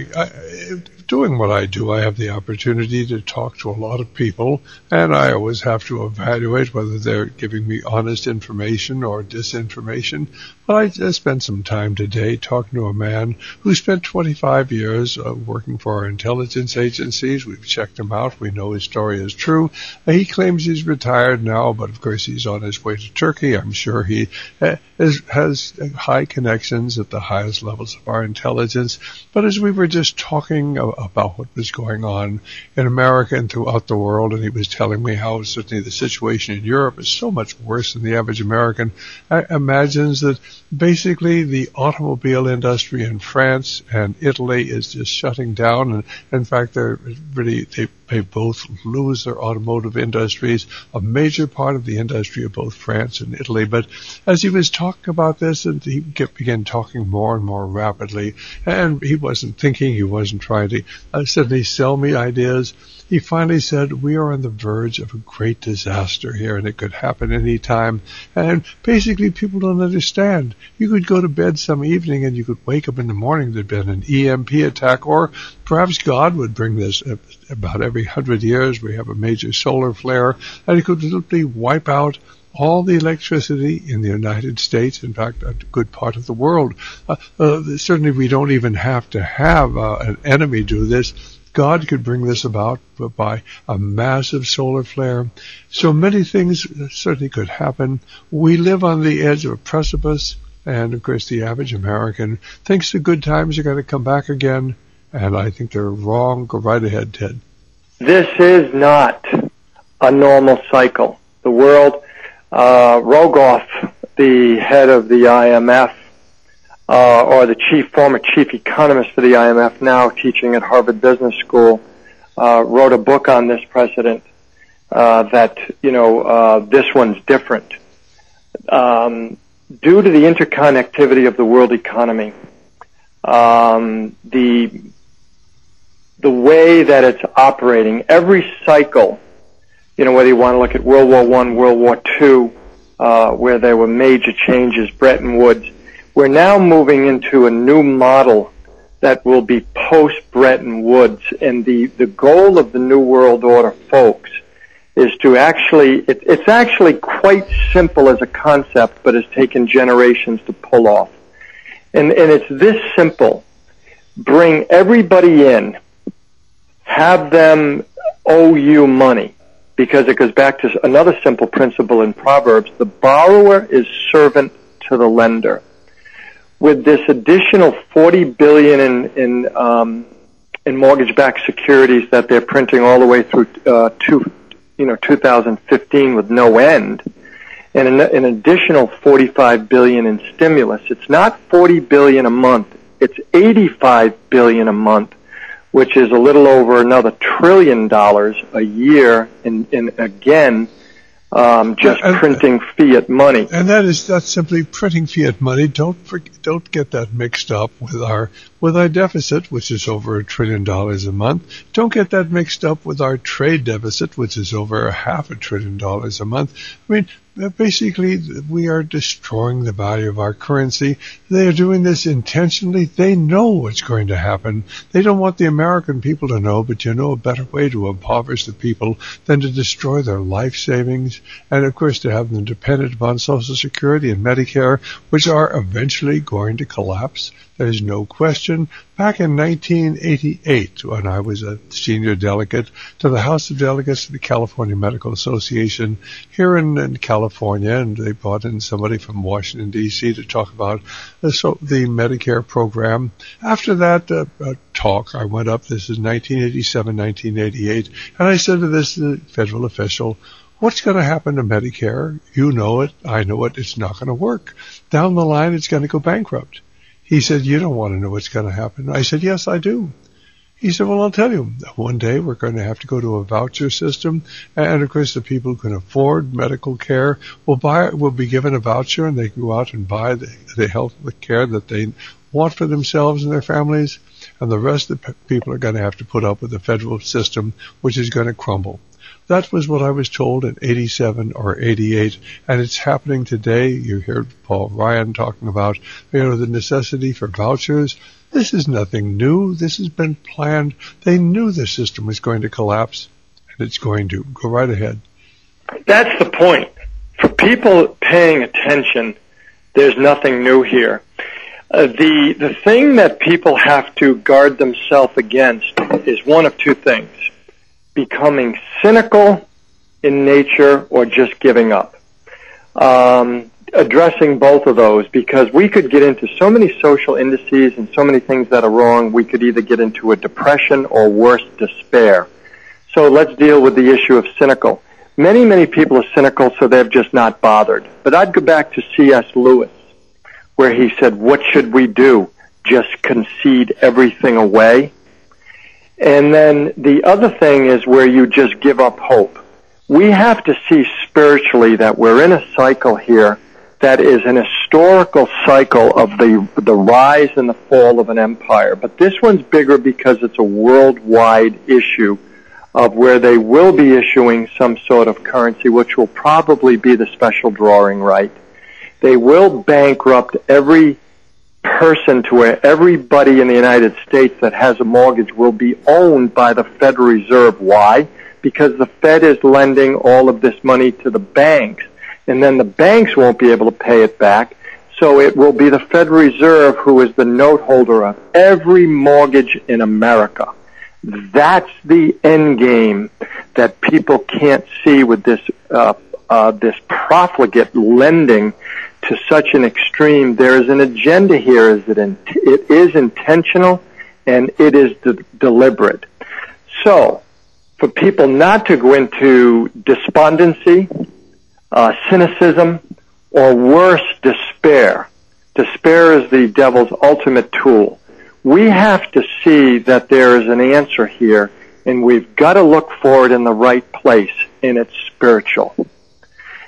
Doing what I do, I have the opportunity to talk to a lot of people, and I always have to evaluate whether they're giving me honest information or disinformation. But I just spent some time today talking to a man who spent 25 years working for our intelligence agencies. We've checked him out. We know his story is true. He claims he's retired now, but of course he's on his way to Turkey. I'm sure he has high connections at the highest levels of our intelligence. But as we were just talking about what was going on in America and throughout the world, and he was telling me how certainly the situation in Europe is so much worse than the average American imagines, that basically the automobile industry in France and Italy is just shutting down, and in fact they both lose their automotive industries, a major part of the industry of both France and Italy. But as he was talking about this, and he began talking more and more rapidly, and he wasn't thinking, he wasn't trying to suddenly sell me ideas. He finally said, we are on the verge of a great disaster here, and it could happen any time. And basically, people don't understand. You could go to bed some evening, and you could wake up in the morning, there'd been an EMP attack, or perhaps God would bring this about every 100 years. We have a major solar flare, and it could literally wipe out all the electricity in the United States, in fact, a good part of the world. Certainly, we don't even have to have an enemy do this. God could bring this about by a massive solar flare. So many things certainly could happen. We live on the edge of a precipice, and of course the average American thinks the good times are going to come back again, and I think they're wrong. Go right ahead, Ted. This is not a normal cycle. The world, Rogoff, the head of the IMF, or the former chief economist for the IMF, now teaching at Harvard Business School, wrote a book on this precedent, that, this one's different. due to the interconnectivity of the world economy, the way that it's operating, every cycle, whether you want to look at World War I, World War II, where there were major changes, Bretton Woods, we're now moving into a new model that will be post-Bretton Woods. And the goal of the New World Order, folks, is to it's actually quite simple as a concept, but it's taken generations to pull off. And it's this simple. Bring everybody in, have them owe you money, because it goes back to another simple principle in Proverbs. The borrower is servant to the lender. With this additional $40 billion in mortgage-backed securities that they're printing all the way through 2015 with no end, and an additional $45 billion in stimulus, it's not $40 billion a month. It's $85 billion a month, which is a little over another $1 trillion a year, and again, just printing fiat money. And that's simply printing fiat money. Don't get that mixed up with our deficit, which is over $1 trillion a month. Don't get that mixed up with our trade deficit, which is over $500 billion a month. I mean, basically, we are destroying the value of our currency. They are doing this intentionally. They know what's going to happen. They don't want the American people to know, but a better way to impoverish the people than to destroy their life savings, and of course to have them dependent upon Social Security and Medicare, which are eventually going to collapse. There's no question. Back in 1988, when I was a senior delegate to the House of Delegates of the California Medical Association here in California, and they brought in somebody from Washington, D.C. to talk about the Medicare program. After that talk, I went up, this is 1987, 1988, and I said to this federal official, what's going to happen to Medicare? You know it, I know it, it's not going to work. Down the line, it's going to go bankrupt. He said, you don't want to know what's going to happen. I said, yes, I do. He said, well, I'll tell you. One day we're going to have to go to a voucher system, and of course the people who can afford medical care will be given a voucher, and they can go out and buy the health care that they want for themselves and their families, and the rest of the people are going to have to put up with the federal system, which is going to crumble. That was what I was told in 87 or 88, and it's happening today. You hear Paul Ryan talking about, the necessity for vouchers. This is nothing new. This has been planned. They knew the system was going to collapse, and it's going to. Go right ahead. That's the point. For people paying attention, there's nothing new here. The thing that people have to guard themselves against is one of two things: becoming cynical in nature or just giving up. Addressing both of those, because we could get into so many social indices and so many things that are wrong, we could either get into a depression or worse, despair. So let's deal with the issue of cynical. Many, many people are cynical, so they've just not bothered. But I'd go back to C.S. Lewis, where he said, what should we do? Just concede everything away? And then the other thing is where you just give up hope. We have to see spiritually that we're in a cycle here that is an historical cycle of the rise and the fall of an empire. But this one's bigger because it's a worldwide issue of where they will be issuing some sort of currency, which will probably be the special drawing right. They will bankrupt every person to where everybody in the United States that has a mortgage will be owned by the Federal Reserve. Why? Because the Fed is lending all of this money to the banks, and then the banks won't be able to pay it back. So it will be the Federal Reserve who is the note holder of every mortgage in America. That's the end game that people can't see with this profligate lending to such an extreme. There is an agenda here. It is intentional and it is deliberate. So, for people not to go into despondency, cynicism, or worse, despair. Despair is the devil's ultimate tool. We have to see that there is an answer here, and we've got to look for it in the right place, and it's spiritual.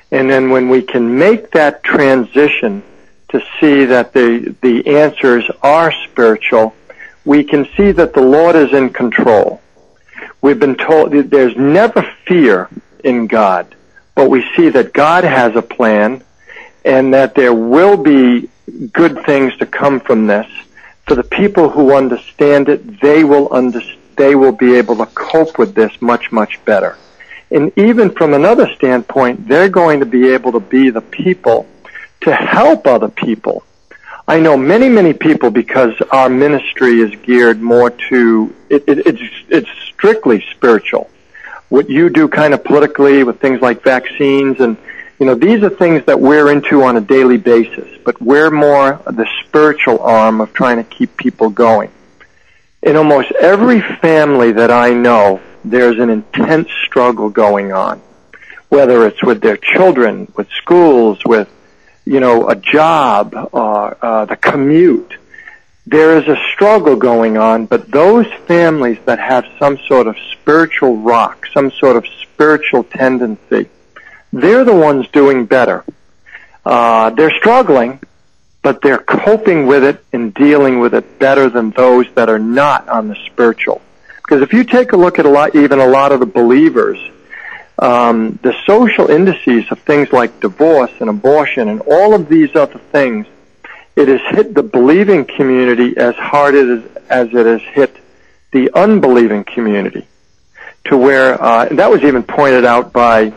And then when we can make that transition to see that the answers are spiritual, we can see that the Lord is in control. We've been told that there's never fear in God, but we see that God has a plan and that there will be good things to come from this. For the people who understand it, they will be able to cope with this much, much better. And even from another standpoint, they're going to be able to be the people to help other people. I know many, many people, because our ministry is geared more to, it's strictly spiritual. What you do kind of politically with things like vaccines and, these are things that we're into on a daily basis, but we're more the spiritual arm of trying to keep people going. In almost every family that I know, there's an intense struggle going on, whether it's with their children, with schools, with, a job, the commute. There is a struggle going on, but those families that have some sort of spiritual rock, some sort of spiritual tendency, they're the ones doing better. They're struggling, but they're coping with it and dealing with it better than those that are not on the spiritual. Because if you take a look at a lot of the believers, the social indices of things like divorce and abortion and all of these other things, it has hit the believing community as hard as it has hit the unbelieving community. To where, and that was even pointed out by,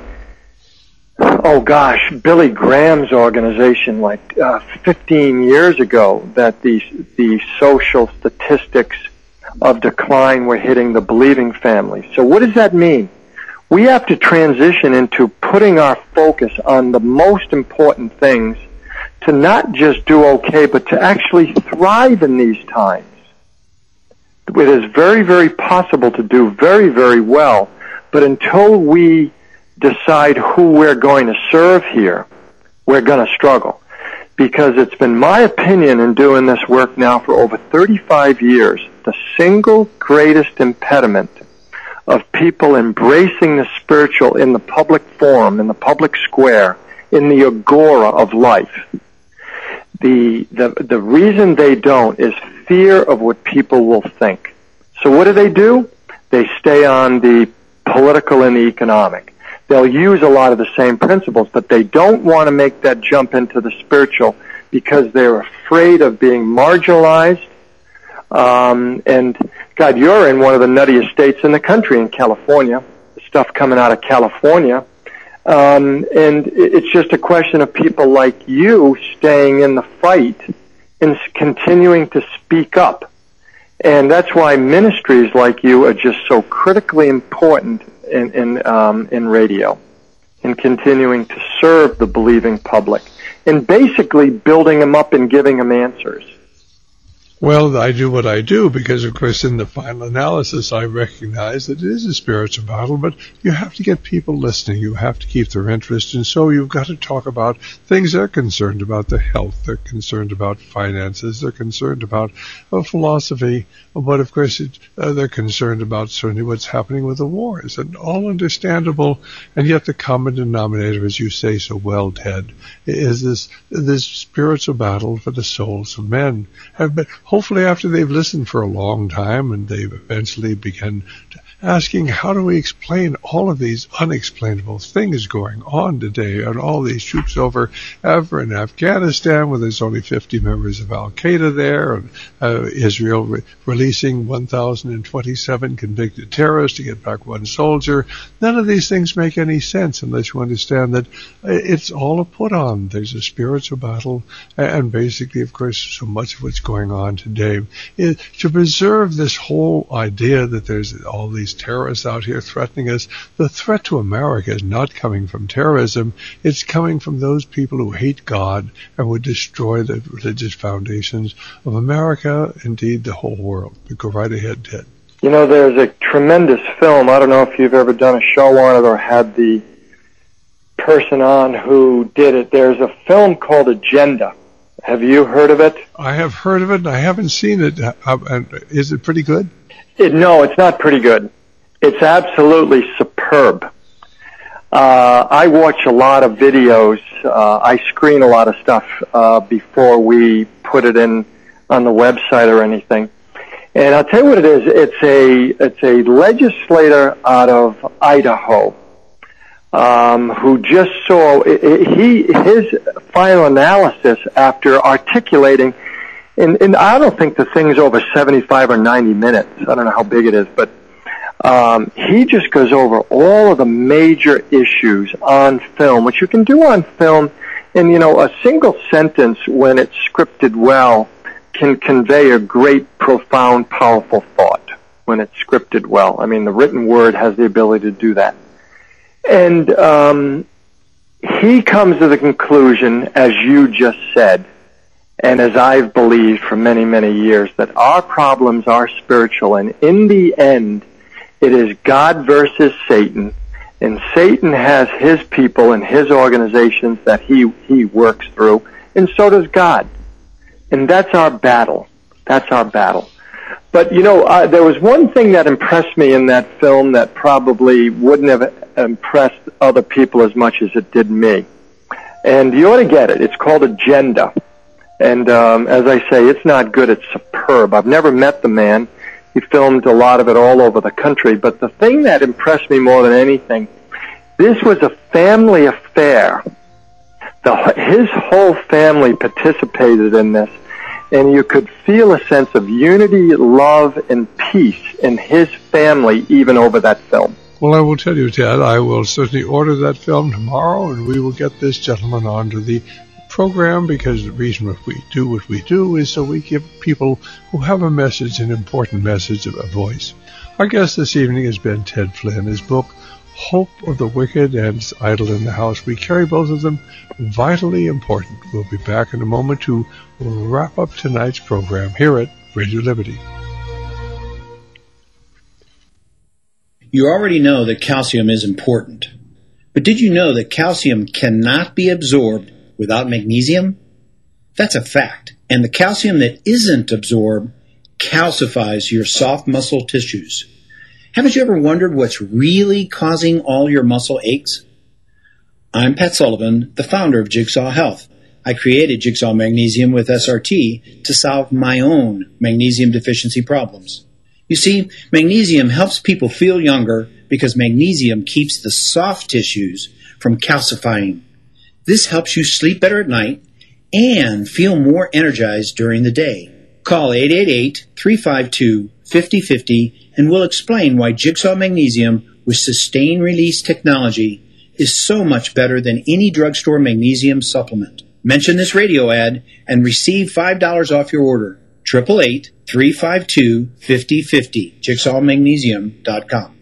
Billy Graham's organization 15 years ago, that the social statistics of decline were hitting the believing families. So what does that mean? We have to transition into putting our focus on the most important things to not just do okay, but to actually thrive in these times. It is very, very possible to do very, very well, but until we decide who we're going to serve here, we're going to struggle. Because it's been my opinion in doing this work now for over 35 years, the single greatest impediment of people embracing the spiritual in the public forum, in the public square, in the agora of life. The reason they don't is fear of what people will think. So what do? They stay on the political and the economic. They'll use a lot of the same principles, but they don't want to make that jump into the spiritual because they're afraid of being marginalized. And God, you're in one of the nuttiest states in the country, in California. Stuff coming out of California. And it's just a question of people like you staying in the fight and continuing to speak up. And that's why ministries like you are just so critically important in radio, and continuing to serve the believing public, and basically building them up and giving them answers. Well, I do what I do because, of course, in the final analysis, I recognize that it is a spiritual battle, but you have to get people listening. You have to keep their interest, and so you've got to talk about things they're concerned about, their health, they're concerned about finances, they're concerned about philosophy, but, of course, they're concerned about certainly what's happening with the wars, and all understandable, and yet the common denominator, as you say so well, Ted, is this spiritual battle for the souls of men. But hopefully after they've listened for a long time and they've eventually begun asking, how do we explain all of these unexplainable things going on today, and all these troops over in Afghanistan where there's only 50 members of Al-Qaeda there, and Israel releasing 1,027 convicted terrorists to get back one soldier. None of these things make any sense unless you understand that it's all a put-on. There's a spiritual battle, and basically, of course, so much of what's going on today is to preserve this whole idea that there's all these terrorists out here threatening us. The threat to America is not coming from terrorism. It's coming from those people who hate God and would destroy the religious foundations of America, indeed the whole world. But go right ahead, Ted. There's a tremendous film. I don't know if you've ever done a show on it or had the person on who did it. There's a film called Agenda. Have you heard of it? I have heard of it, and I haven't seen it. Is it pretty good? No, it's not pretty good. It's absolutely superb. I watch a lot of videos. I screen a lot of stuff before we put it in on the website or anything. And I'll tell you what it is. It's a legislator out of Idaho who just saw his final analysis after articulating. And I don't think the thing's over 75 or 90 minutes. I don't know how big it is, but he just goes over all of the major issues on film, which you can do on film. And, a single sentence, when it's scripted well, can convey a great, profound, powerful thought when it's scripted well. I mean, the written word has the ability to do that. And he comes to the conclusion, as you just said, and as I've believed for many, many years, that our problems are spiritual, and in the end, it is God versus Satan, and Satan has his people and his organizations that he works through, and so does God. And that's our battle. That's our battle. But, there was one thing that impressed me in that film that probably wouldn't have impressed other people as much as it did me. And you ought to get it. It's called Agenda. And as I say, it's not good. It's superb. I've never met the man. He filmed a lot of it all over the country. But the thing that impressed me more than anything, this was a family affair. His whole family participated in this. And you could feel a sense of unity, love, and peace in his family, even over that film. Well, I will tell you, Ted, I will certainly order that film tomorrow, and we will get this gentleman onto the program, because the reason what we do is so we give people who have a message, an important message, a voice. Our guest this evening has been Ted Flynn. His book, Hope of the Wicked and Idle in the House. We carry both of them vitally important. We'll be back in a moment to wrap up tonight's program here at Radio Liberty. You already know that calcium is important. But did you know that calcium cannot be absorbed without magnesium? That's a fact. And the calcium that isn't absorbed calcifies your soft muscle tissues. Haven't you ever wondered what's really causing all your muscle aches? I'm Pat Sullivan, the founder of Jigsaw Health. I created Jigsaw Magnesium with SRT to solve my own magnesium deficiency problems. You see, magnesium helps people feel younger because magnesium keeps the soft tissues from calcifying. This helps you sleep better at night and feel more energized during the day. Call 888-352-5050 and we'll explain why Jigsaw Magnesium with sustained release technology is so much better than any drugstore magnesium supplement. Mention this radio ad and receive $5 off your order. 888-352-5050. JigsawMagnesium.com.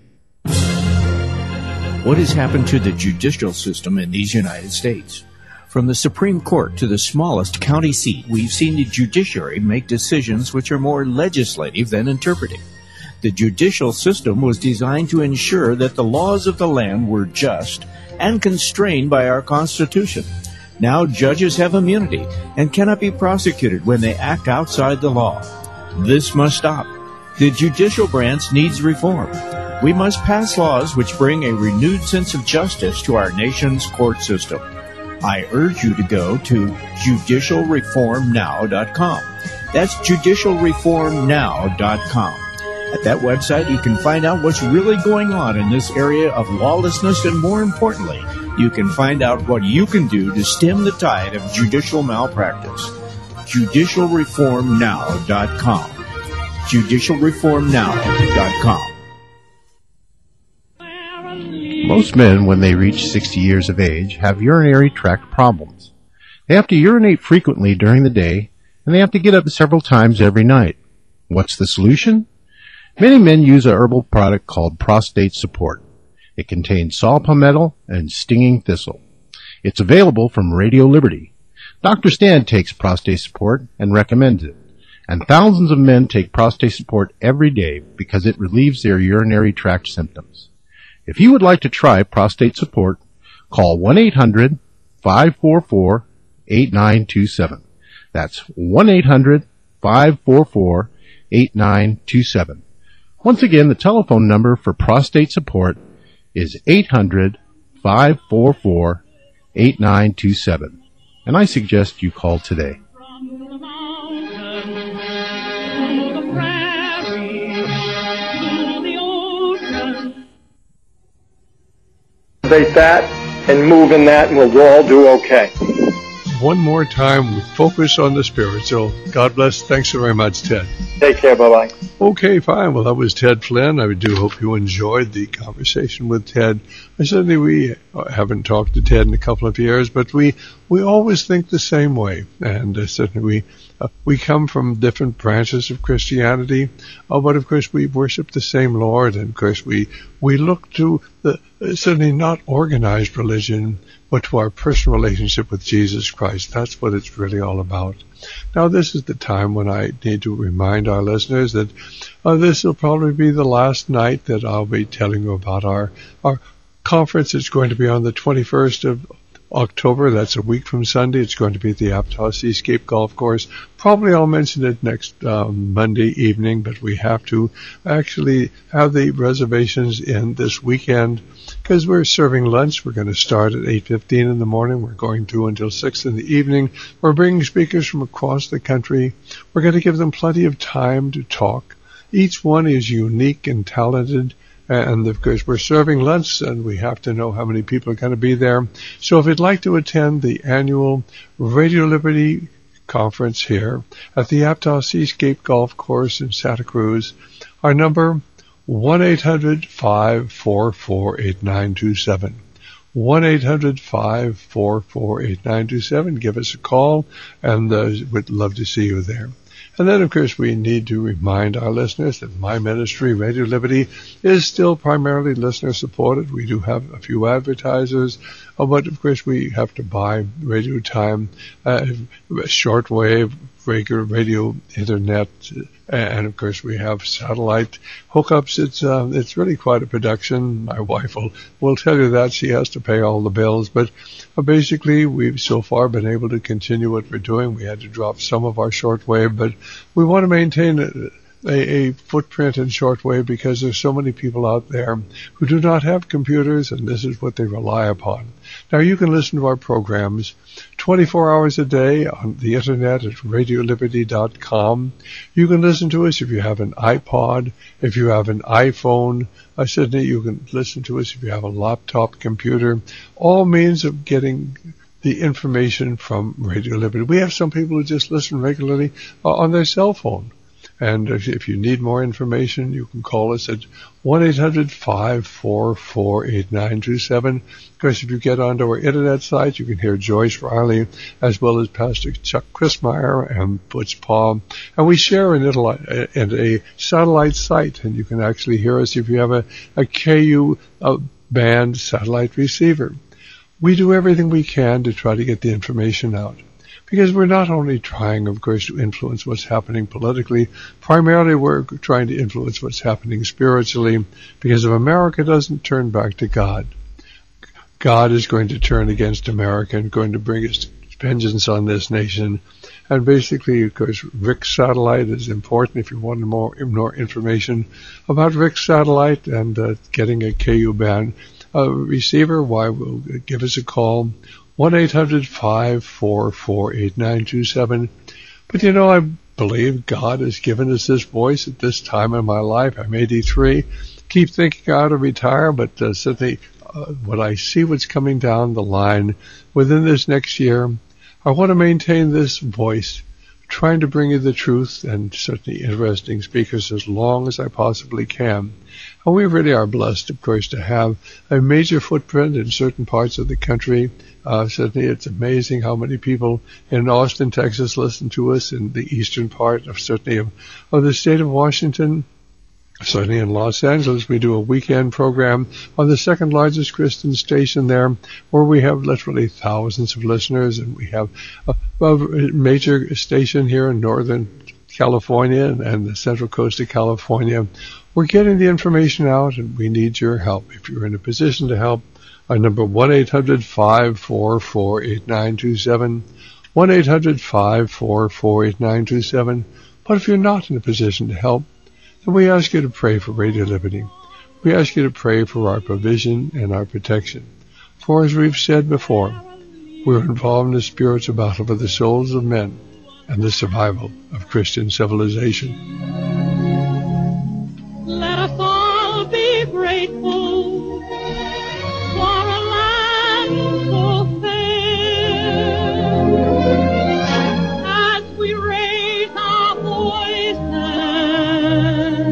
What has happened to the judicial system in these United States? From the Supreme Court to the smallest county seat, we've seen the judiciary make decisions which are more legislative than interpretive. The judicial system was designed to ensure that the laws of the land were just and constrained by our Constitution. Now judges have immunity and cannot be prosecuted when they act outside the law. This must stop. The judicial branch needs reform. We must pass laws which bring a renewed sense of justice to our nation's court system. I urge you to go to judicialreformnow.com. That's judicialreformnow.com. At that website, you can find out what's really going on in this area of lawlessness, and more importantly, you can find out what you can do to stem the tide of judicial malpractice. judicialreformnow.com. judicialreformnow.com. Most men, when they reach 60 years of age, have urinary tract problems. They have to urinate frequently during the day, and they have to get up several times every night. What's the solution? Many men use a herbal product called Prostate Support. It contains saw palmetto and stinging thistle. It's available from Radio Liberty. Dr. Stan takes Prostate Support and recommends it. And thousands of men take Prostate Support every day because it relieves their urinary tract symptoms. If you would like to try Prostate Support, call 1-800-544-8927. That's 1-800-544-8927. Once again, the telephone number for Prostate Support is 1-800-544-8927. And I suggest you call today. That and move in that, and we'll all do okay. One more time, we focus on the spiritual. God bless. Thanks so very much, Ted. Take care. Bye-bye. Okay, fine. Well, that was Ted Flynn. I do hope you enjoyed the conversation with Ted. Certainly we haven't talked to Ted in a couple of years, but we always think the same way. And certainly we come from different branches of Christianity, but of course we worship the same Lord, and of course we look to the certainly not organized religion, but to our personal relationship with Jesus Christ. That's what it's really all about. Now, this is the time when I need to remind our listeners that this will probably be the last night that I'll be telling you about our conference. It's going to be on the 21st of October. That's a week from Sunday. It's going to be at the Aptos Seascape Golf Course. Probably I'll mention it next Monday evening, but we have to actually have the reservations in this weekend because we're serving lunch. We're going to start at 8:15 in the morning. We're going to until 6 in the evening. We're bringing speakers from across the country. We're going to give them plenty of time to talk. Each one is unique and talented. And of course, we're serving lunch, and we have to know how many people are going to be there. So if you'd like to attend the annual Radio Liberty conference here at the Aptos Seascape Golf Course in Santa Cruz, our number 1-800-544-8927. 1-800-544-8927. Give us a call, and we'd love to see you there. And then, of course, we need to remind our listeners that my ministry, Radio Liberty, is still primarily listener-supported. We do have a few advertisers, but, of course, we have to buy radio time, shortwave, regular radio, internet, and, of course, we have satellite hookups. It's really quite a production. My wife will tell you that. She has to pay all the bills, but basically, we've so far been able to continue what we're doing. We had to drop some of our shortwave, but we want to maintain a footprint in shortwave because there's so many people out there who do not have computers, and this is what they rely upon. Now, you can listen to our programs 24 hours a day on the internet at radioliberty.com. You can listen to us if you have an iPod, if you have an iPhone. Certainly you can listen to us if you have a laptop computer. All means of getting the information from Radio Liberty. We have some people who just listen regularly on their cell phone. And if you need more information, you can call us at 1-800-544-8927. Of course, if you get onto our internet site, you can hear Joyce Riley as well as Pastor Chuck Christmeyer and Butch Paul. And we share a satellite site, and you can actually hear us if you have a KU band satellite receiver. We do everything we can to try to get the information out. Because we're not only trying, of course, to influence what's happening politically, primarily we're trying to influence what's happening spiritually, because if America doesn't turn back to God, God is going to turn against America and going to bring his vengeance on this nation. And basically, of course, Rick's satellite is important if you want more information about Rick's satellite and getting a KU band receiver. Why, will give us a call. 1-800-544-8927. But I believe God has given us this voice at this time in my life. I'm 83. Keep thinking I ought to retire, but certainly when I see what's coming down the line within this next year, I want to maintain this voice, trying to bring you the truth and certainly interesting speakers as long as I possibly can. And we really are blessed, of course, to have a major footprint in certain parts of the country. Certainly it's amazing how many people in Austin, Texas listen to us, in the eastern part of the state of Washington. Certainly in Los Angeles, we do a weekend program on the second largest Christian station there, where we have literally thousands of listeners, and we have a major station here in Northern California and the Central Coast of California. We're getting the information out, and we need your help. If you're in a position to help, our number 1-800-544-8927, 1-800-544-8927. But if you're not in a position to help, then we ask you to pray for Radio Liberty. We ask you to pray for our provision and our protection. For as we've said before, we're involved in a spiritual battle for the souls of men and the survival of Christian civilization. Let us all be grateful for a land so fair, as we raise our voices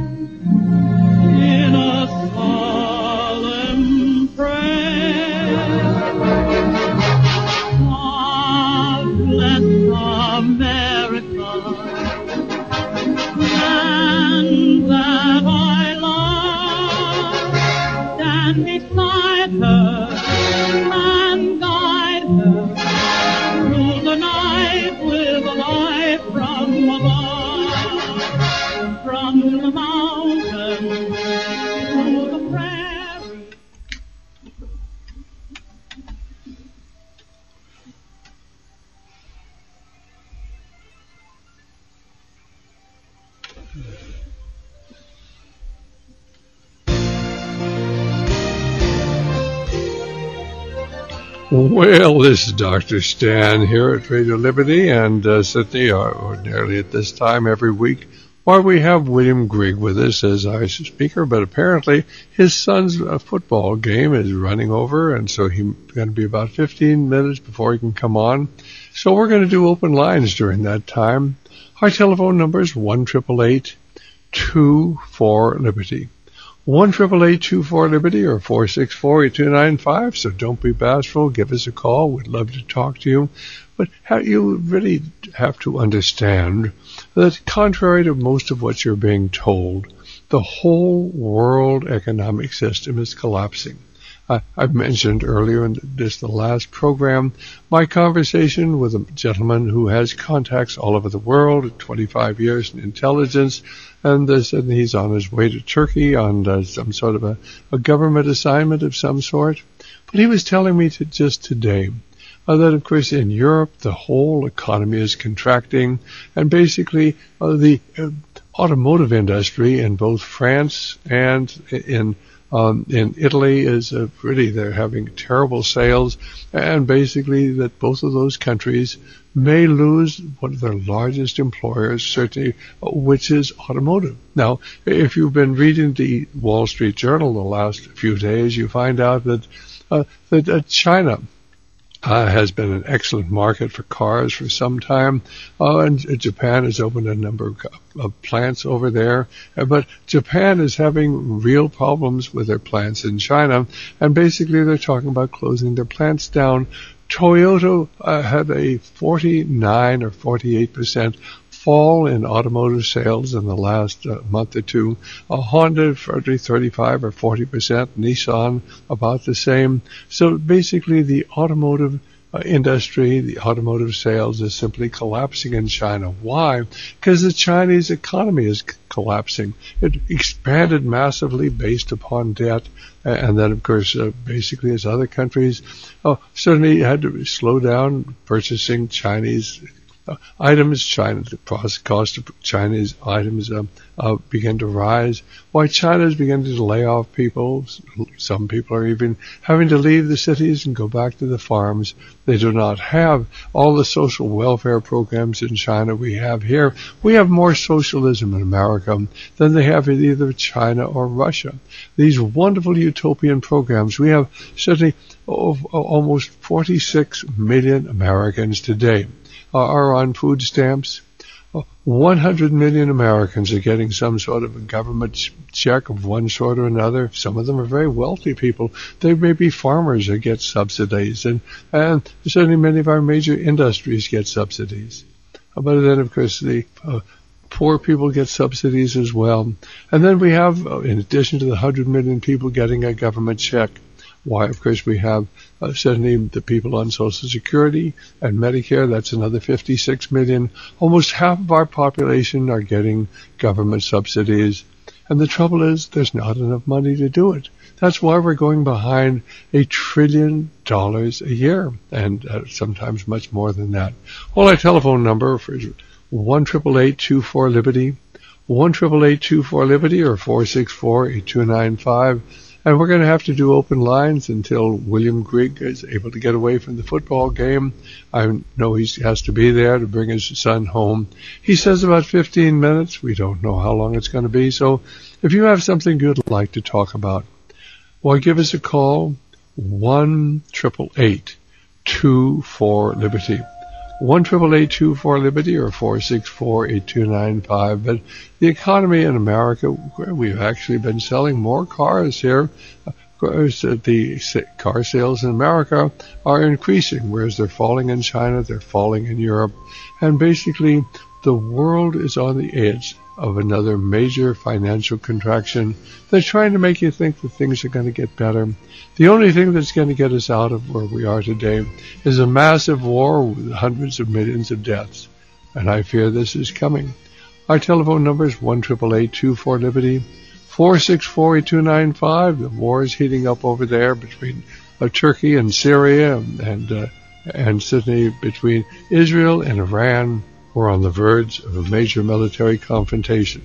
in a solemn prayer. God bless America, land that I love. Stand beside her and guide her through the night with a light from above, from the mountains to the prairie. Well, this is Dr. Stan here at Radio Liberty, and certainly ordinarily at this time every week, while we have William Grigg with us as our speaker, but apparently his son's football game is running over, and so he's going to be about 15 minutes before he can come on. So we're going to do open lines during that time. Our telephone number is 1-888-24-LIBERTY. 1-888-24-LIBERTY or 464-8295. So don't be bashful. Give us a call. We'd love to talk to you. But you really have to understand that contrary to most of what you're being told, the whole world economic system is collapsing. I've mentioned earlier in the last program my conversation with a gentleman who has contacts all over the world, 25 years in intelligence, and he's on his way to Turkey on some sort of a government assignment of some sort. But he was telling me just today that, of course, in Europe, the whole economy is contracting, and basically the automotive industry in both France and in Italy is really, they're having terrible sales, and basically that both of those countries may lose one of their largest employers, certainly, which is automotive. Now, if you've been reading the Wall Street Journal the last few days, you find out that China has been an excellent market for cars for some time, and Japan has opened a number of plants over there. But Japan is having real problems with their plants in China, and basically they're talking about closing their plants down. Toyota had a 49 or 48% fall in automotive sales in the last month or two. Honda, 35 or 40%. Nissan, about the same. So basically the automotive industry, the automotive sales is simply collapsing in China. Why? Because the Chinese economy is collapsing. It expanded massively based upon debt, and then, of course, basically as other countries certainly had to slow down purchasing Chinese items. The cost of Chinese items began to rise. Why China's beginning to lay off people. Some people are even having to leave the cities and go back to the farms. They do not have all the social welfare programs in China we have here. We have more socialism in America than they have in either China or Russia. These wonderful utopian programs. We have certainly almost 46 million Americans today are on food stamps. 100 million Americans are getting some sort of a government check of one sort or another. Some of them are very wealthy people. They may be farmers that get subsidies, and certainly many of our major industries get subsidies. But then, of course, the poor people get subsidies as well. And then we have, in addition to the 100 million people getting a government check, why, of course, we have certainly the people on Social Security and Medicare. That's another 56 million. Almost half of our population are getting government subsidies. And the trouble is there's not enough money to do it. That's why we're going behind $1 trillion a year, and sometimes much more than that. Well, our telephone number is 1-888-24-LIBERTY, 1-888-24-LIBERTY, or 464-8295. And we're going to have to do open lines until William Grigg is able to get away from the football game. I know he has to be there to bring his son home. He says about 15 minutes. We don't know how long it's going to be. So if you have something you'd like to talk about, well, give us a call, 1-888-24-LIBERTY. 1-888-24-LIBERTY or 464-8295. But the economy in America, we've actually been selling more cars here. Of course, the car sales in America are increasing, whereas they're falling in China, they're falling in Europe. And basically, the world is on the edge of another major financial contraction. They're trying to make you think that things are going to get better. The only thing that's going to get us out of where we are today is a massive war with hundreds of millions of deaths. And I fear this is coming. Our telephone number is 1-888-24-LIBERTY, 464-8295. The war is heating up over there between Turkey and Syria and Sydney, between Israel and Iran. We're on the verge of a major military confrontation.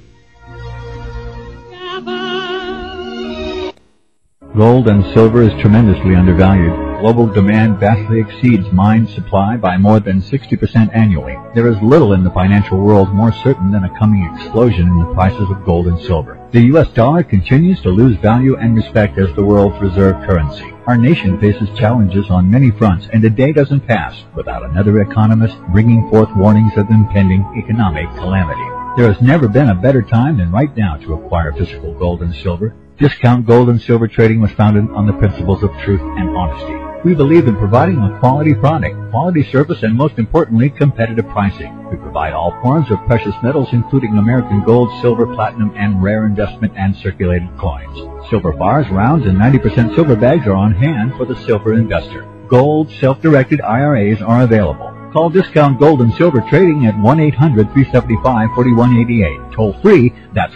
Gold and silver is tremendously undervalued. Global demand vastly exceeds mine supply by more than 60% annually. There is little in the financial world more certain than a coming explosion in the prices of gold and silver. The U.S. dollar continues to lose value and respect as the world's reserve currency. Our nation faces challenges on many fronts, and a day doesn't pass without another economist bringing forth warnings of impending economic calamity. There has never been a better time than right now to acquire physical gold and silver. Discount Gold and Silver Trading was founded on the principles of truth and honesty. We believe in providing a quality product, quality service, and most importantly, competitive pricing. We provide all forms of precious metals, including American gold, silver, platinum, and rare investment and circulated coins. Silver bars, rounds, and 90% silver bags are on hand for the silver investor. Gold self-directed IRAs are available. Call Discount Gold and Silver Trading at 1-800-375-4188. Toll free, that's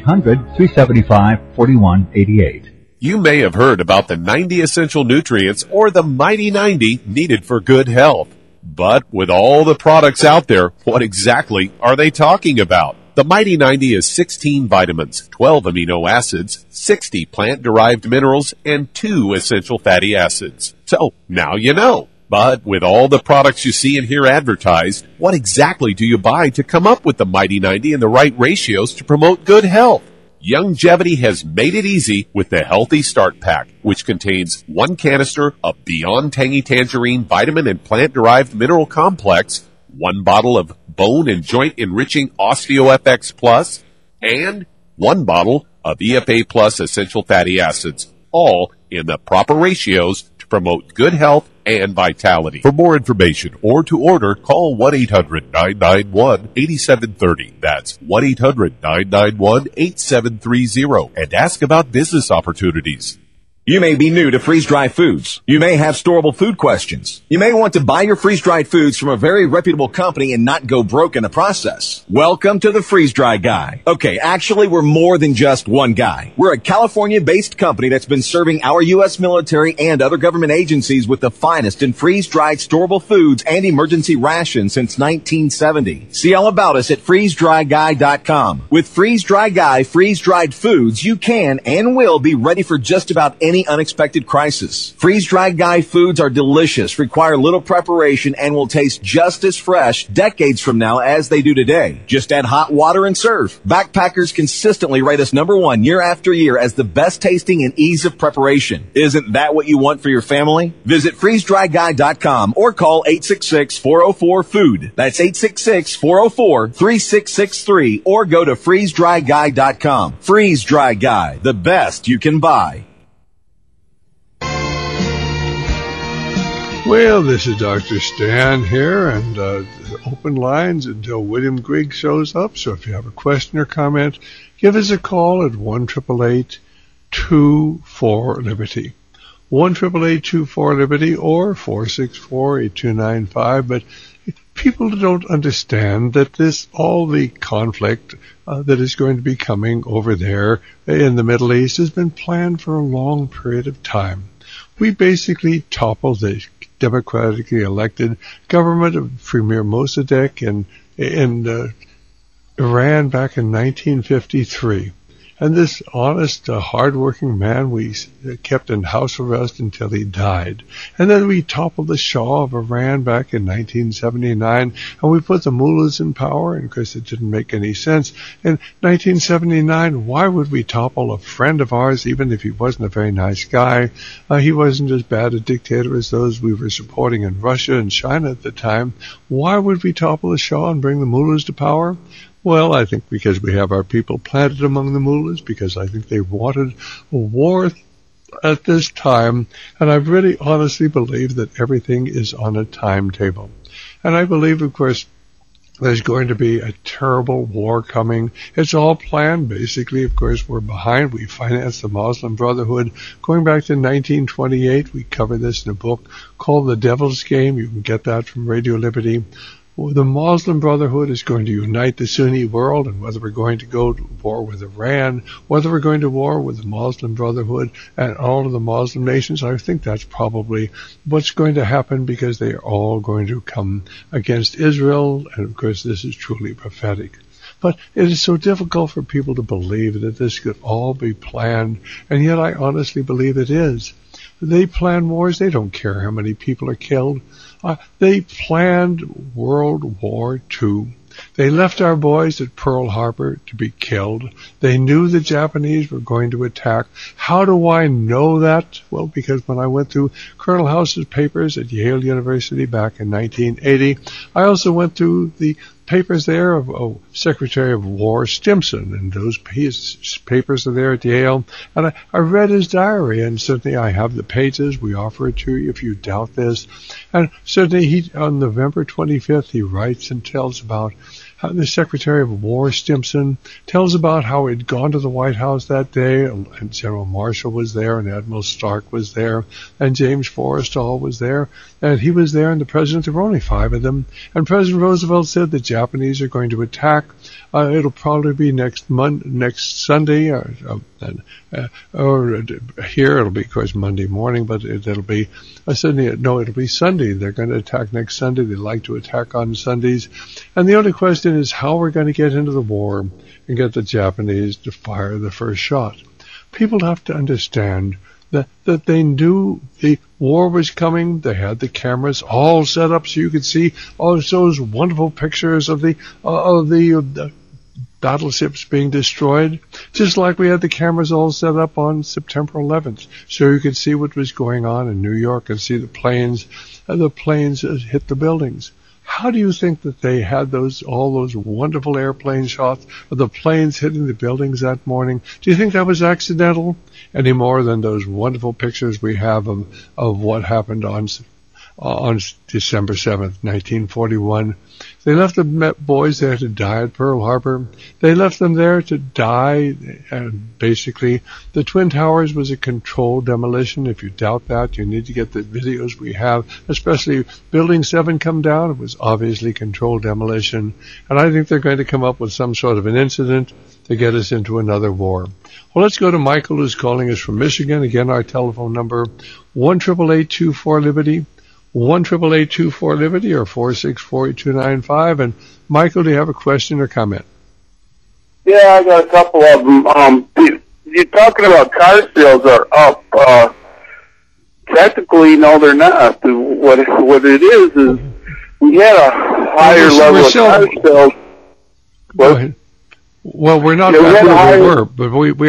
1-800-375-4188. You may have heard about the 90 essential nutrients or the Mighty 90 needed for good health. But with all the products out there, what exactly are they talking about? The Mighty 90 is 16 vitamins, 12 amino acids, 60 plant-derived minerals, and 2 essential fatty acids. So, now you know. But with all the products you see and hear advertised, what exactly do you buy to come up with the Mighty 90 and the right ratios to promote good health? Youngevity has made it easy with the Healthy Start Pack, which contains 1 canister of Beyond Tangy Tangerine Vitamin and Plant-Derived Mineral Complex, 1 bottle of Bone and Joint Enriching OsteoFX Plus, and 1 bottle of EFA Plus Essential Fatty Acids, all in the proper ratios to promote good health and vitality. For more information or to order, call 1-800-991-8730. That's 1-800-991-8730 and ask about business opportunities. You may be new to freeze-dried foods. You may have storable food questions. You may want to buy your freeze-dried foods from a very reputable company and not go broke in the process. Welcome to the Freeze-Dry Guy. Okay, actually, we're more than just one guy. We're a California-based company that's been serving our U.S. military and other government agencies with the finest in freeze-dried storable foods and emergency rations since 1970. See all about us at freezedryguy.com. With Freeze-Dry Guy freeze-dried foods, you can and will be ready for just about any unexpected crisis. Freeze-dried Guy foods are delicious, require little preparation, and will taste just as fresh decades from now as they do today. Just add hot water and serve. Backpackers consistently rate us #1 year after year as the best tasting and ease of preparation. Isn't that what you want for your family? Visit freezedryguy.com or call 866-404-FOOD. That's 866-404-3663 or go to freezedryguy.com. Freeze Dry Guy, the best you can buy. Well, this is Dr. Stan here, and open lines until William Grigg shows up. So if you have a question or comment, give us a call at 1-888-24-LIBERTY. 1-888-24-LIBERTY or 464-8295. But people don't understand that all the conflict that is going to be coming over there in the Middle East has been planned for a long period of time. We basically toppled the democratically elected government of Premier Mossadegh in Iran back in 1953. And this honest, hard-working man we kept in house arrest until he died. And then we toppled the Shah of Iran back in 1979, and we put the mullahs in power, and of course it didn't make any sense. In 1979, why would we topple a friend of ours, even if he wasn't a very nice guy? He wasn't as bad a dictator as those we were supporting in Russia and China at the time. Why would we topple the Shah and bring the mullahs to power? Well, I think because we have our people planted among the mullahs, because I think they wanted a war at this time, and I really honestly believe that everything is on a timetable. And I believe, of course, there's going to be a terrible war coming. It's all planned. Basically, of course, we're behind. We financed the Muslim Brotherhood going back to 1928. We cover this in a book called The Devil's Game. You can get that from Radio Liberty. The Muslim Brotherhood is going to unite the Sunni world, and whether we're going to go to war with Iran, whether we're going to war with the Muslim Brotherhood and all of the Muslim nations, I think that's probably what's going to happen, because they are all going to come against Israel, and of course this is truly prophetic. But it is so difficult for people to believe that this could all be planned, and yet I honestly believe it is. They plan wars. They don't care how many people are killed. They planned World War II. They left our boys at Pearl Harbor to be killed. They knew the Japanese were going to attack. How do I know that? Well, because when I went through Colonel House's papers at Yale University back in 1980, I also went through the papers there of Secretary of War Stimson, and those papers are there at Yale. And I read his diary, and certainly I have the pages. We offer it to you if you doubt this. And certainly on November 25th, he writes and tells about how the Secretary of War Stimson tells about how he'd gone to the White House that day, and General Marshall was there, and Admiral Stark was there, and James Forrestal was there, and he was there, and the President, there were only 5 of them, and President Roosevelt said the Japanese are going to attack. It'll probably be next Sunday, or here it'll be, of course, Monday morning, but it'll be it'll be Sunday. They're going to attack next Sunday. They like to attack on Sundays. And the only question is how we're going to get into the war and get the Japanese to fire the first shot. People have to understand that they knew the war was coming. They had the cameras all set up so you could see all those wonderful pictures of the battleships being destroyed, just like we had the cameras all set up on September 11th, so you could see what was going on in New York and see the planes hit the buildings. How do you think that they had all those wonderful airplane shots of the planes hitting the buildings that morning? Do you think that was accidental any more than those wonderful pictures we have of what happened on December 7th, 1941? They left the boys there to die at Pearl Harbor. They left them there to die, and basically the Twin Towers was a controlled demolition. If you doubt that, you need to get the videos we have, especially Building 7 come down. It was obviously controlled demolition, and I think they're going to come up with some sort of an incident to get us into another war. Well, let's go to Michael, who's calling us from Michigan. Again, our telephone number, 1-888-24-LIBERTY. 1-888-24-LIBERTY or 464-8295. And Michael, do you have a question or comment? Yeah, I got a couple of them. You're talking about car sales are up. Technically, no, they're not. What it is we had a higher level of car sales. Go ahead. Well, we're not back where we were, but we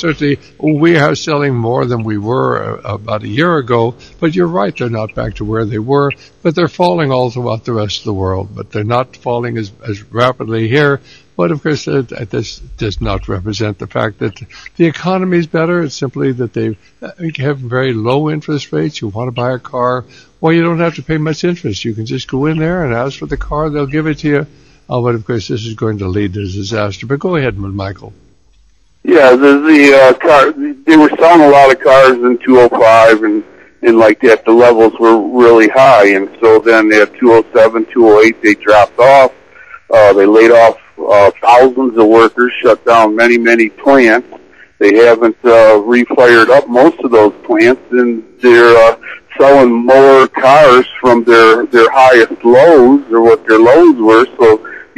are selling more than we were about a year ago. But you're right, they're not back to where they were, but they're falling all throughout the rest of the world. But they're not falling as rapidly here. But of course, this does not represent the fact that the economy is better. It's simply that they have very low interest rates. You want to buy a car, well, you don't have to pay much interest. You can just go in there and ask for the car; they'll give it to you. But of course, this is going to lead to disaster. But go ahead, Michael. Yeah, the car. They were selling a lot of cars in 205 and like that. The levels were really high, and so then at 207, 208, they dropped off. They laid off thousands of workers, shut down many plants. They haven't refired up most of those plants, and they're selling more cars from their highest lows or what their lows were. So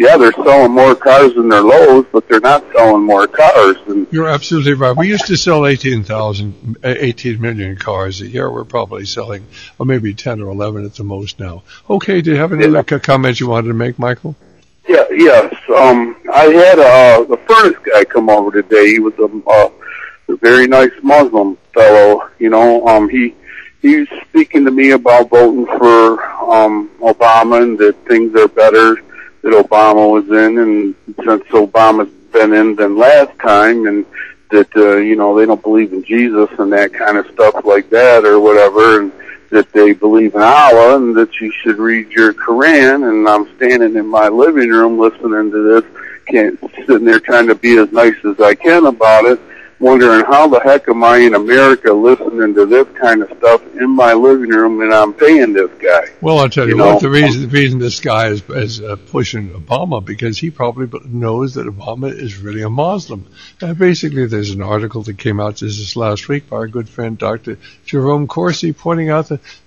yeah, they're selling more cars than their lows, but they're not selling more cars. And you're absolutely right. We used to sell 18 million cars a year. We're probably selling maybe 10 or 11 at the most now. Okay, do you have any other comments you wanted to make, Michael? Yeah, yes. I had the furnace guy come over today. He was a very nice Muslim fellow. You know, he's speaking to me about voting for Obama and that things are better that Obama was in, and since Obama's been in than last time, and that you know, they don't believe in Jesus and that kind of stuff like that or whatever, and that they believe in Allah, and that you should read your Quran. And I'm standing in my living room listening to this, sitting there trying to be as nice as I can about it, wondering how the heck am I in America listening to this kind of stuff in my living room, and I'm paying this guy. Well, I'll tell you what, the reason this guy is pushing Obama, because he probably knows that Obama is really a Muslim. Basically, there's an article that came out just this last week by our good friend Dr. Jerome Corsi, pointing out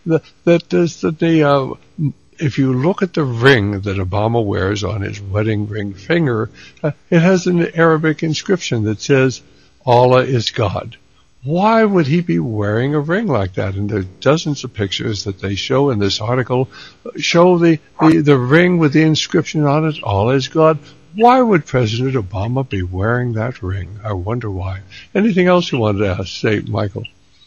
that if you look at the ring that Obama wears on his wedding ring finger, it has an Arabic inscription that says, Allah is God. Why would he be wearing a ring like that? And there are dozens of pictures that they show in this article, show the ring with the inscription on it, Allah is God. Why would President Obama be wearing that ring? I wonder why. Anything else you wanted to say, Michael?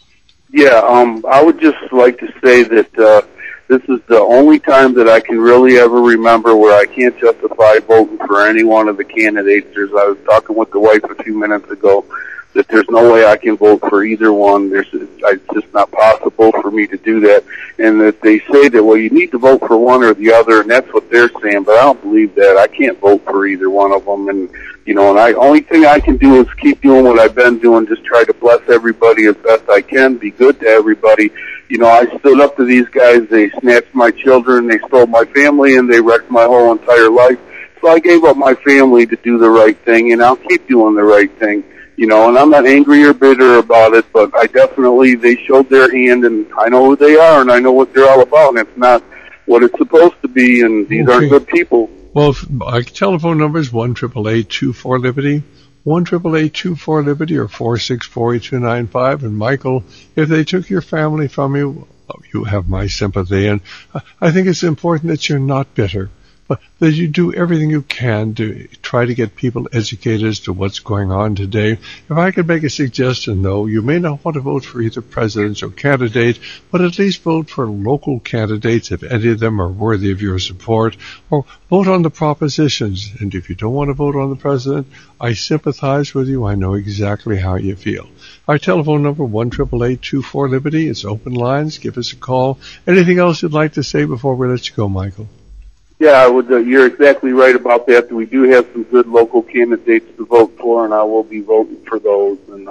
Yeah, I would just like to say that this is the only time that I can really ever remember where I can't justify voting for any one of the candidates. I was talking with the wife a few minutes ago that there's no way I can vote for either one. It's just not possible for me to do that. And that they say that, well, you need to vote for one or the other, and that's what they're saying, but I don't believe that. I can't vote for either one of them. And, you know, and only thing I can do is keep doing what I've been doing, just try to bless everybody as best I can, be good to everybody. You know, I stood up to these guys. They snatched my children, they stole my family, and they wrecked my whole entire life. So I gave up my family to do the right thing, and I'll keep doing the right thing. You know, and I'm not angry or bitter about it, but they showed their hand, and I know who they are, and I know what they're all about, and it's not what it's supposed to be, and these aren't good people. Well, our telephone number is 1-888-24-LIBERTY, 1-888-24-LIBERTY, or 464-8295. And Michael, if they took your family from you, you have my sympathy, and I think it's important that you're not bitter, but that you do everything you can to try to get people educated as to what's going on today. If I could make a suggestion, though, you may not want to vote for either presidents or candidates, but at least vote for local candidates if any of them are worthy of your support, or vote on the propositions. And if you don't want to vote on the president, I sympathize with you. I know exactly how you feel. Our telephone number, 1-888-24-LIBERTY. It's open lines. Give us a call. Anything else you'd like to say before we let you go, Michael? Yeah, you're exactly right about that. We do have some good local candidates to vote for, and I will be voting for those. And,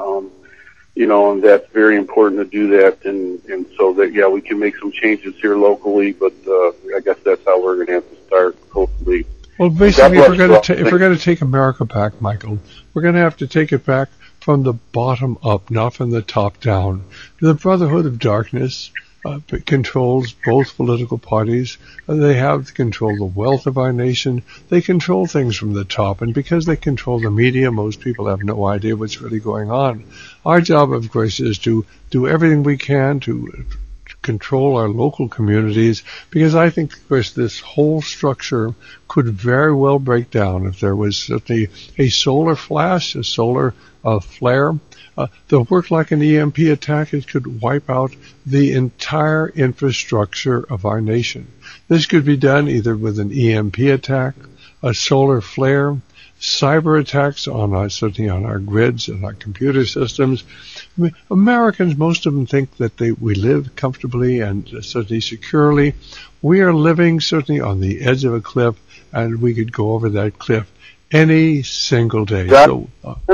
you know, and that's very important to do that. And so that, yeah, we can make some changes here locally, but I guess that's how we're going to have to start, hopefully. Well, basically, if we're going to take America back, Michael, we're going to have to take it back from the bottom up, not from the top down. The Brotherhood of Darkness controls both political parties. They have control the wealth of our nation. They control things from the top, and because they control the media, most people have no idea what's really going on. Our job, of course, is to do everything we can to control our local communities, because I think, of course, this whole structure could very well break down if there was certainly a solar flash, a solar flare. That work like an EMP attack. It could wipe out the entire infrastructure of our nation. This could be done either with an EMP attack, a solar flare, cyber attacks certainly on our grids and our computer systems. I mean, Americans, most of them think that we live comfortably and certainly securely. We are living certainly on the edge of a cliff, and we could go over that cliff any single day. So,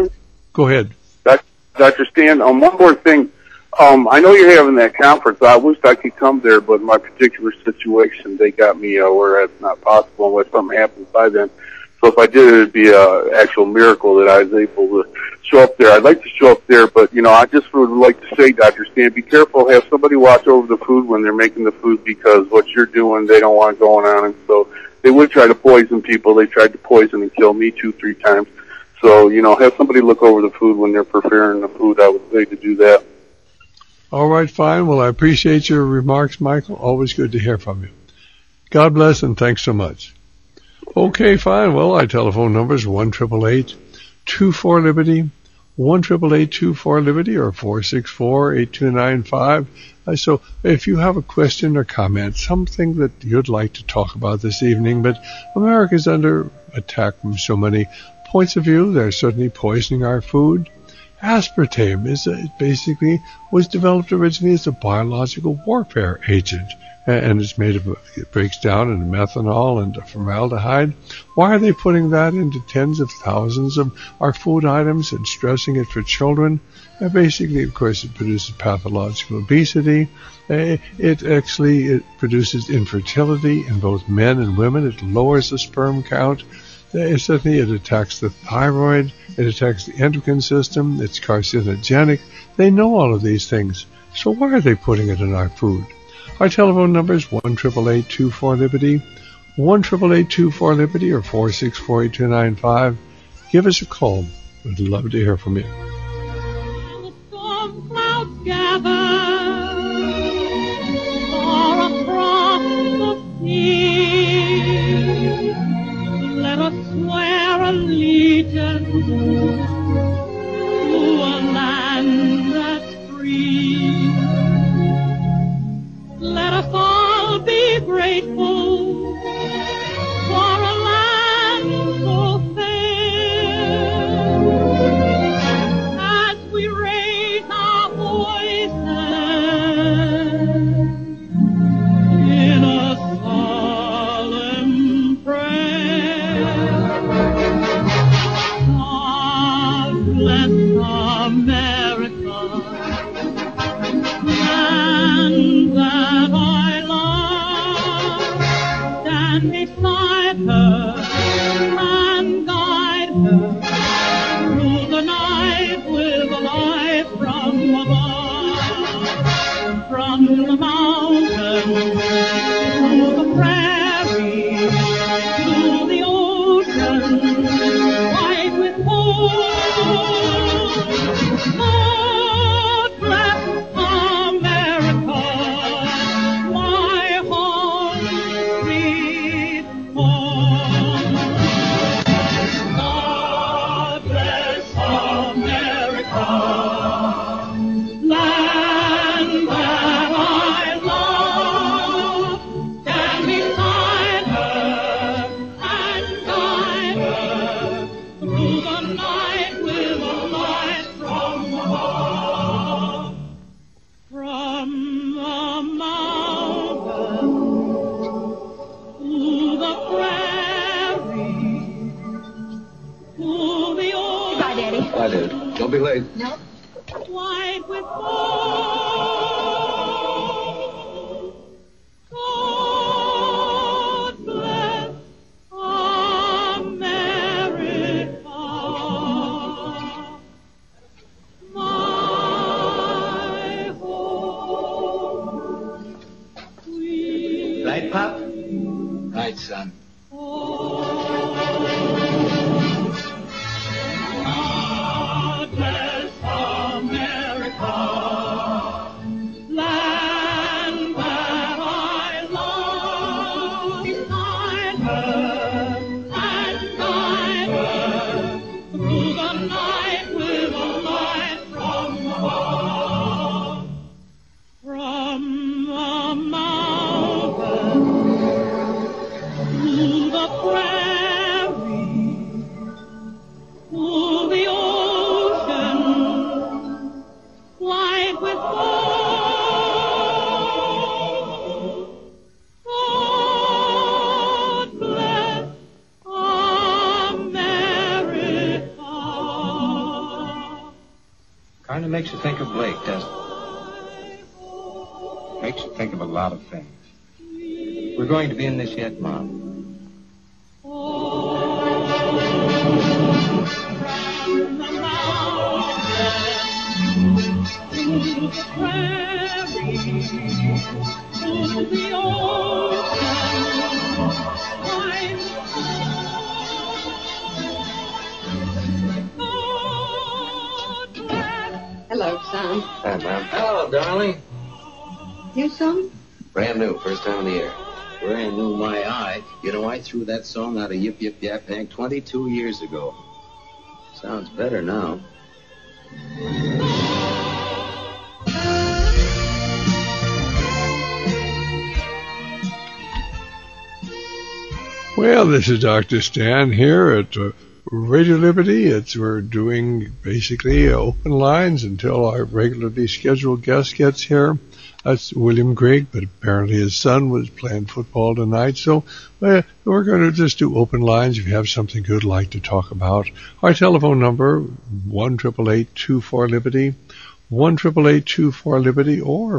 go ahead. Dr. Stan, one more thing. I know you're having that conference. I wish I could come there, but in my particular situation, they got me where it's not possible unless something happens by then. So if I did, it'd be an actual miracle that I was able to show up there. I'd like to show up there, but, you know, I just would like to say, Dr. Stan, be careful. Have somebody watch over the food when they're making the food, because what you're doing, they don't want going on. And so they would try to poison people. They tried to poison and kill me 2-3 times. So, have somebody look over the food when they're preparing the food. I would say to do that. All right, fine. Well, I appreciate your remarks, Michael. Always good to hear from you. God bless and thanks so much. Okay, fine. Well, our telephone number is 1-888-24-LIBERTY, 1-888-24-LIBERTY, or 464-8295. So if you have a question or comment, something that you'd like to talk about this evening, but America's under attack from so many points of view. They're certainly poisoning our food. Aspartame was developed originally as a biological warfare agent, and it's it breaks down into methanol and formaldehyde. Why are they putting that into tens of thousands of our food items and stressing it for children? Basically, of course, it produces pathological obesity. It produces infertility in both men and women. It lowers the sperm count. Certainly, it attacks the thyroid. It attacks the endocrine system. It's carcinogenic. They know all of these things. So why are they putting it in our food? Our telephone number is 1-888-24-LIBERTY, 1-888-24-LIBERTY, or 464-8295. Give us a call. We'd love to hear from you. Storm clouds gather far across the sea. Let us swear allegiance to a land that's free. Let us all be grateful for a land so fair. As we raise our voices in a solemn prayer. God bless America, land that I love. Stand beside her and guide her through the night with a light from above. From the mountains to the prairie to the ocean, white with gold. God bless America, my home, sweet home. God bless America, land that I love. Stand beside her and guide her through the night with a light from above. From the mountains to the prairie to the ocean. Bye, Daddy. Bye, Dad. Don't be late. No. White with gold. God bless America, my home. Right, Pop? Right, son. God bless America, land that I love. Beside her and guide her through the night with a light from above. From the mountains to the prairie to the ocean, white with gold. God bless America. Kind of makes you think of Blake, doesn't it? Makes you think of a lot of things. We're going to be in this yet, Mom. To the ocean, white Hello, son. Hi, Mom. Hello, darling. New song? Brand new, first time in the air. Brand new, my eye. You know, I threw that song out of Yip Yip Yap Hank 22 years ago. Sounds better now. Well, this is Dr. Stan here at Radio Liberty. We're doing basically open lines until our regularly scheduled guest gets here. That's William Grigg, but apparently his son was playing football tonight. So we're going to just do open lines if you have something good like to talk about. Our telephone number, 1-888-24-LIBERTY, 1-888-24-LIBERTY, or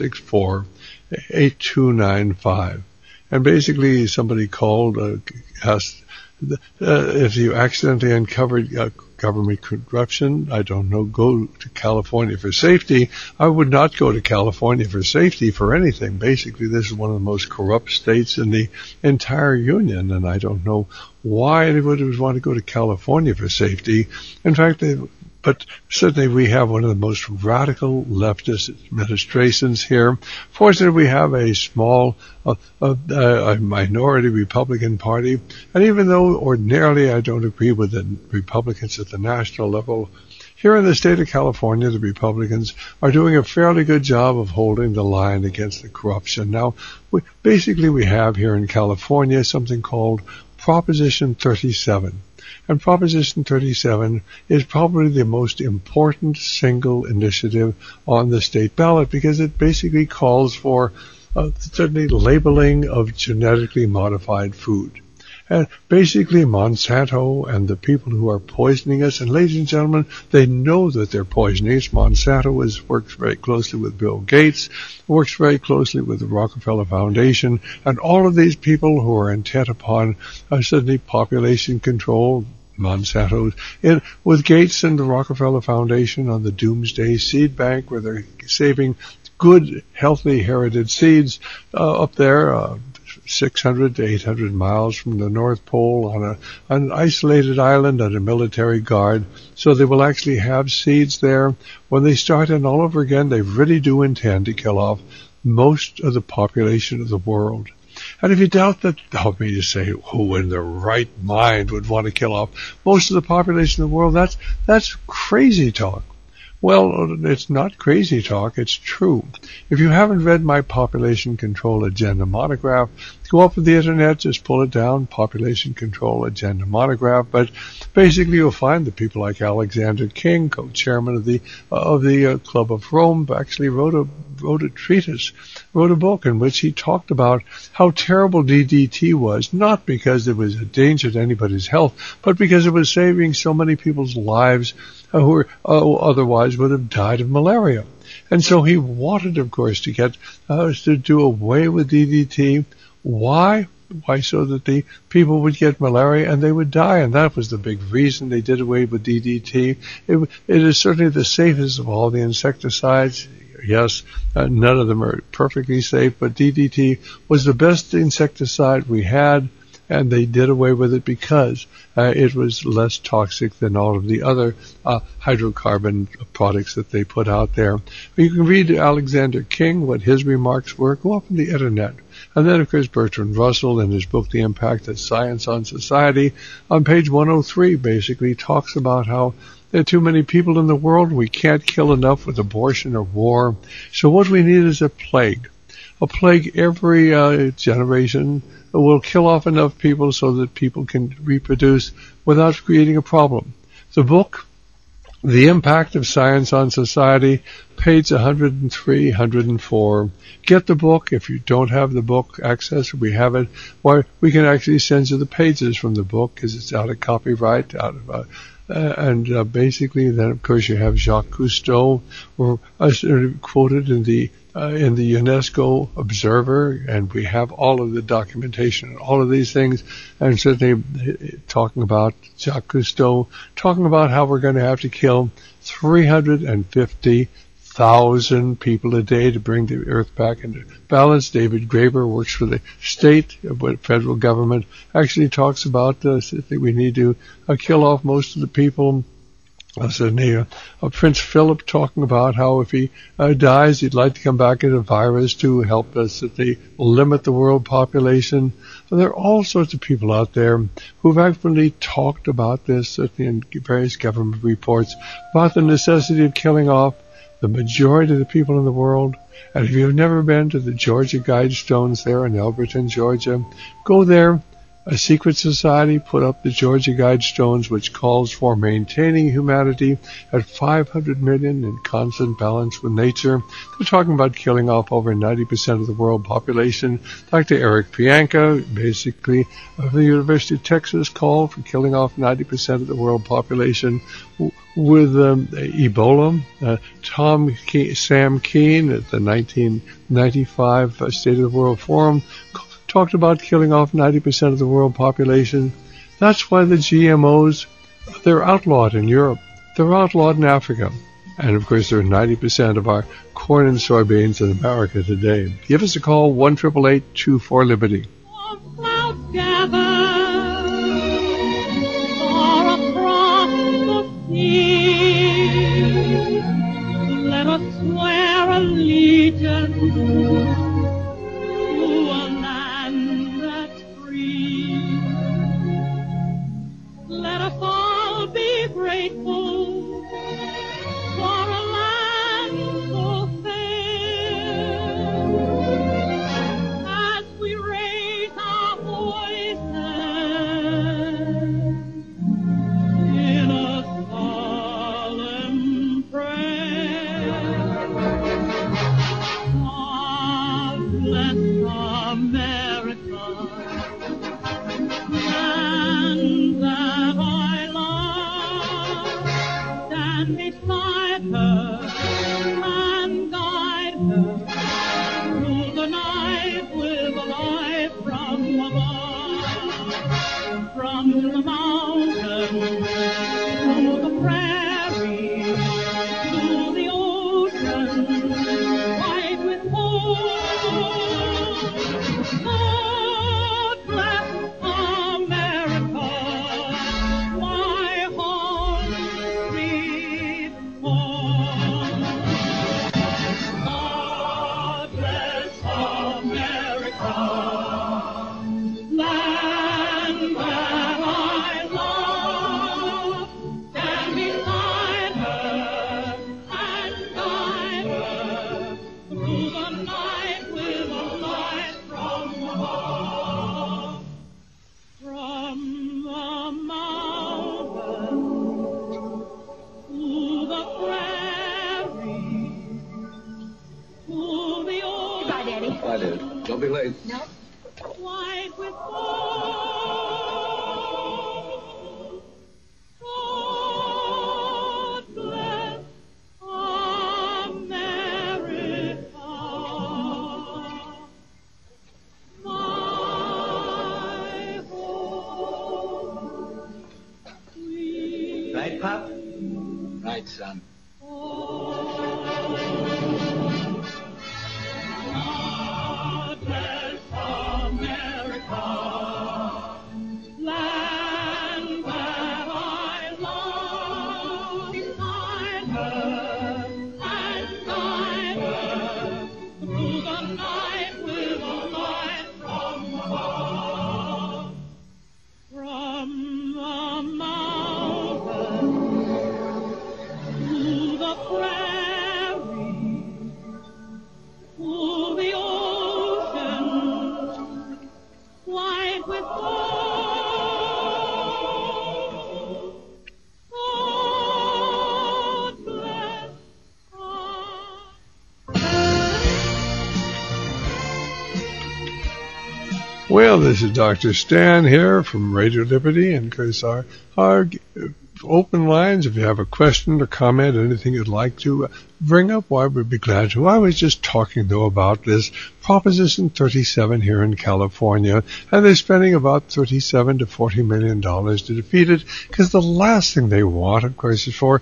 464-8295. And basically, somebody called, asked if you accidentally uncovered government corruption, I don't know, go to California for safety. I would not go to California for safety for anything. Basically, this is one of the most corrupt states in the entire union, and I don't know why anybody would want to go to California for safety. In fact, but certainly we have one of the most radical leftist administrations here. Fortunately, we have a small, a minority Republican Party. And even though ordinarily I don't agree with the Republicans at the national level, here in the state of California, the Republicans are doing a fairly good job of holding the line against the corruption. Now, we have here in California something called Proposition 37. And Proposition 37 is probably the most important single initiative on the state ballot because it basically calls for certainly labeling of genetically modified food. And basically Monsanto and the people who are poisoning us, and ladies and gentlemen, they know that they're poisoning us. Monsanto works very closely with Bill Gates, works very closely with the Rockefeller Foundation, and all of these people who are intent upon certainly population control. Monsanto, with Gates and the Rockefeller Foundation on the Doomsday Seed Bank, where they're saving good, healthy, herited seeds up there, 600 to 800 miles from the North Pole on an isolated island under military guard. So they will actually have seeds there. When they start in all over again, they really do intend to kill off most of the population of the world. And if you doubt that, help me to say, who in their right mind would want to kill off most of the population of the world? That's crazy talk. Well, it's not crazy talk, it's true. If you haven't read my Population Control Agenda monograph, go up to the internet, just pull it down, Population Control Agenda monograph. But basically you'll find that people like Alexander King, co-chairman of the Club of Rome, actually wrote a book in which he talked about how terrible DDT was, not because it was a danger to anybody's health, but because it was saving so many people's lives who otherwise would have died of malaria. And so he wanted, of course, to get to do away with DDT. Why? Why? So that the people would get malaria and they would die. And that was the big reason they did away with DDT. It is certainly the safest of all the insecticides. Yes, none of them are perfectly safe, but DDT was the best insecticide we had, and they did away with it because it was less toxic than all of the other hydrocarbon products that they put out there. You can read Alexander King, what his remarks were. Go up on the internet. And then, of course, Bertrand Russell, in his book, The Impact of Science on Society, on page 103, basically talks about how there are too many people in the world. We can't kill enough with abortion or war. So what we need is a plague. A plague every generation will kill off enough people so that people can reproduce without creating a problem. The book, The Impact of Science on Society, page 103, 104. Get the book. If you don't have the book access, we have it. Or we can actually send you the pages from the book because it's out of copyright, and basically then of course you have Jacques Cousteau, quoted in the UNESCO Observer, and we have all of the documentation, all of these things, and certainly talking about Jacques Cousteau, talking about how we're going to have to kill 350,000 people a day to bring the earth back into balance. David Graeber works for the state, but federal government actually talks about that we need to kill off most of the people Suddenly, Prince Philip talking about how if he dies, he'd like to come back as a virus to help us limit the world population. And there are all sorts of people out there who've actually talked about this in various government reports about the necessity of killing off the majority of the people in the world. And if you've never been to the Georgia Guidestones there in Elberton, Georgia, go there. A secret society put up the Georgia Guidestones, which calls for maintaining humanity at 500 million in constant balance with nature. They're talking about killing off over 90% of the world population. Dr. Eric Pianka, basically, of the University of Texas, called for killing off 90% of the world population with Ebola. Sam Keane at the 1995 State of the World Forum talked about killing off 90% of the world population. That's why the GMOs, they're outlawed in Europe. They're outlawed in Africa. And, of course, they're 90% of our corn and soybeans in America today. Give us a call, 1-888-24-LIBERTY. Let us swear allegiance grateful for a land so fair. As we raise our voices in a solemn prayer, God bless America, and that I stand beside her and guide her through the night with a light from above, from the mountain to the prairie to the ocean, white with gold. God bless America, my home. God bless America, land that I love. Stand beside her and guide her through the night with a light from above. From the mountain to the prairie, to the ocean. Bye, Daddy. Bye, Dad. Don't be late. No. White with gold. God bless America, my home. Right, Pop? Right, son. God bless America, land that I love. Beside her and guide her through the night with a light from above. From the mountain to the prairie, to the ocean, white with gold. God bless Well, this is Dr. Stan here from Radio Liberty, and of course our open lines. If you have a question or comment, anything you'd like to bring up why we'd be glad to. I was just talking, though, about this Proposition 37 here in California, and they're spending about $37 to $40 million to defeat it, because the last thing they want, of course, is for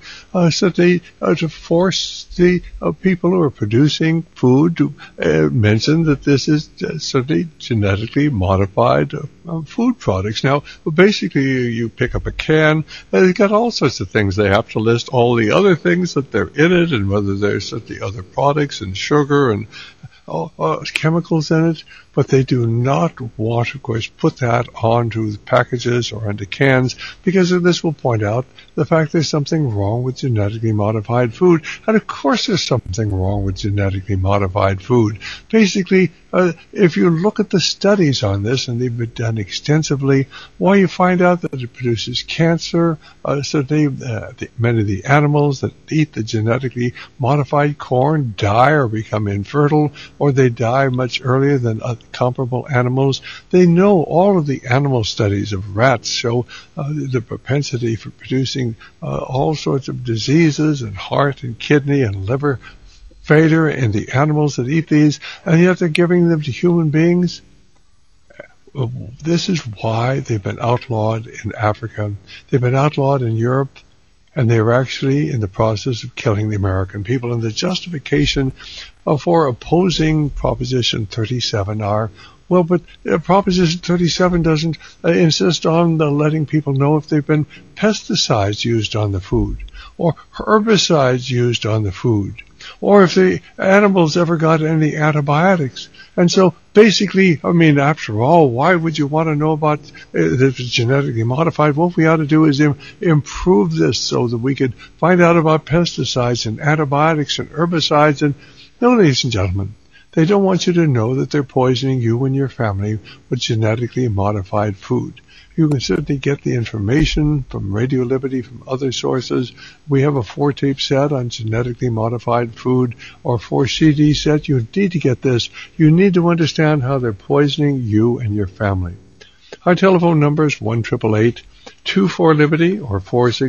to force the people who are producing food to mention that this is certainly genetically modified food products. Now, basically, you pick up a can, they've got all sorts of things. They have to list all the other things that they're in it, and whether there's the other products and sugar and chemicals in it, but they do not want, of course, put that onto the packages or onto cans, because this will point out the fact there's something wrong with genetically modified food. And of course there's something wrong with genetically modified food. Basically, if you look at the studies on this, and they've been done extensively, you find out that it produces cancer. Many of the animals that eat the genetically modified corn die or become infertile, or they die much earlier than comparable animals. They know all of the animal studies of rats show the propensity for producing all sorts of diseases and heart and kidney and liver failure in the animals that eat these, and yet they're giving them to human beings. This is why they've been outlawed in Africa. They've been outlawed in Europe, and they're actually in the process of killing the American people. And the justification for opposing Proposition 37 are, well, but Proposition 37 doesn't insist on letting people know if there have been pesticides used on the food, or herbicides used on the food, or if the animals ever got any antibiotics. And so basically, after all, why would you want to know about if it's genetically modified? What we ought to do is improve this so that we could find out about pesticides and antibiotics and herbicides. And no, ladies and gentlemen, they don't want you to know that they're poisoning you and your family with genetically modified food. You can certainly get the information from Radio Liberty, from other sources. We have a 4-tape set on genetically modified food, or 4 CD set. You need to get this. You need to understand how they're poisoning you and your family. Our telephone number is 1-888-24-LIBERTY or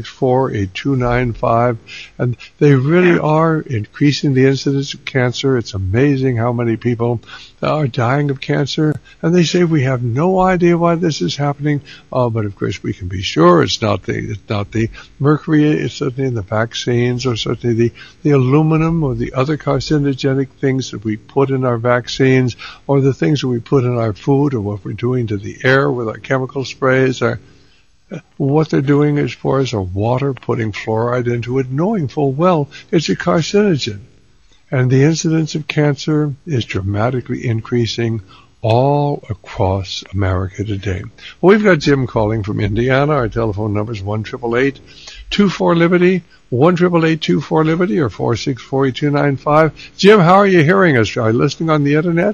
464-8295. And they really are increasing the incidence of cancer. It's amazing how many people are dying of cancer. And they say we have no idea why this is happening. But of course we can be sure it's not the mercury. It's certainly in the vaccines, or certainly the aluminum, or the other carcinogenic things that we put in our vaccines, or the things that we put in our food, or what we're doing to the air with our chemical sprays, or what they're doing as far as our water, putting fluoride into it, knowing full well it's a carcinogen. And the incidence of cancer is dramatically increasing all across America today. Well, we've got Jim calling from Indiana. Our telephone number is 1-888-24-LIBERTY, 1-888-24-LIBERTY, or 464-8295. Jim, how are you hearing us? Are you listening on the internet?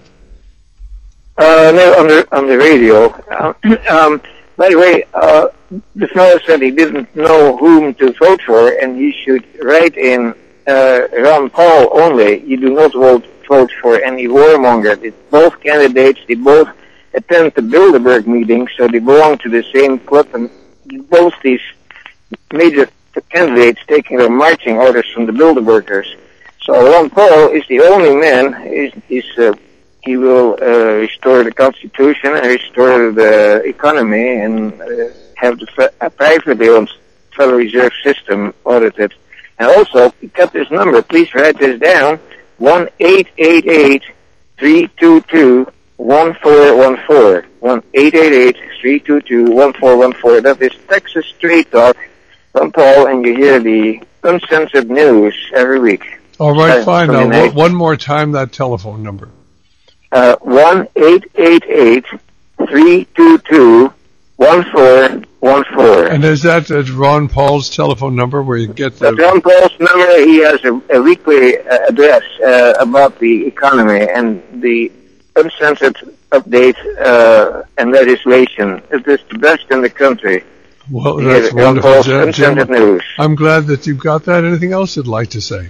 No, on the radio. By the way, the fellow said he didn't know whom to vote for, and he should write in Ron Paul only. You do not vote for any warmonger. Both candidates, they both attend the Bilderberg meetings, so they belong to the same club, and both these major candidates taking their marching orders from the Bilderbergers. So Ron Paul is the only man. He will restore the Constitution and restore the economy and have the privately owned Federal Reserve System audited. And also, he got this number. Please write this down: 1-888-322-1414. 1-888-322-1414. That is Texas Straight Talk from Paul, and you hear the uncensored news every week. All right, fine. Now, one more time that telephone number. 1-888-322-1414. And is that Ron Paul's telephone number where you get the... Ron Paul's number, he has a weekly address about the economy and the uncensored updates and legislation. It is the best in the country. Well, that's wonderful, Jim. News. I'm glad that you've got that. Anything else you'd like to say?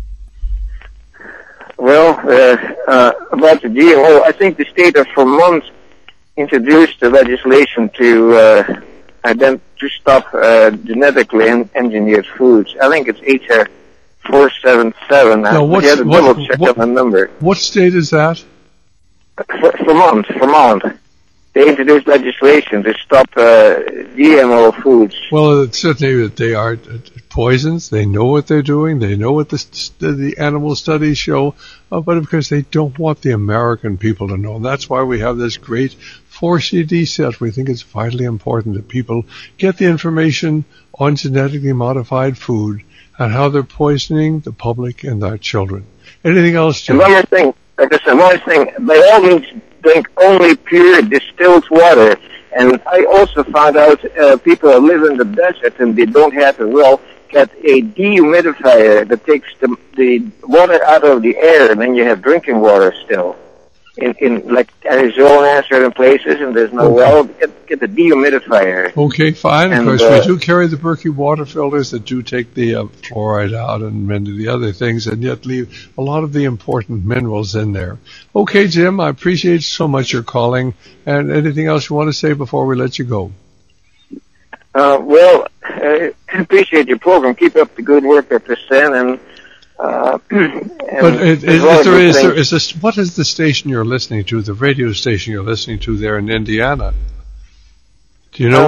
Well, about the GMO, I think the state of Vermont introduced the legislation to stop genetically engineered foods. I think it's H.R. 477. Now, You had to double check on the number. What state is that? Vermont. They introduced legislation to stop GMO foods. Well, it's certainly that they are poisons. They know what they're doing. They know what the animal studies show, but of course they don't want the American people to know. And that's why we have this great 4CD set. We think it's vitally important that people get the information on genetically modified food and how they're poisoning the public and our children. Anything else, Jim? And one more thing. They all need to drink only pure distilled water. And I also found out people that live in the desert and they don't have a well get a dehumidifier that takes the water out of the air, and then you have drinking water still. In like Arizona, certain places, and there's no well, get the dehumidifier. Okay, fine. And, of course, we do carry the Berkey water filters that do take the fluoride out and many of the other things, and yet leave a lot of the important minerals in there. Okay, Jim, I appreciate so much your calling. And anything else you want to say before we let you go? Well, I appreciate your program. Keep up the good work, Dr. Stan, and what is the station you're listening to, the radio station you're listening to there in Indiana? Do you know?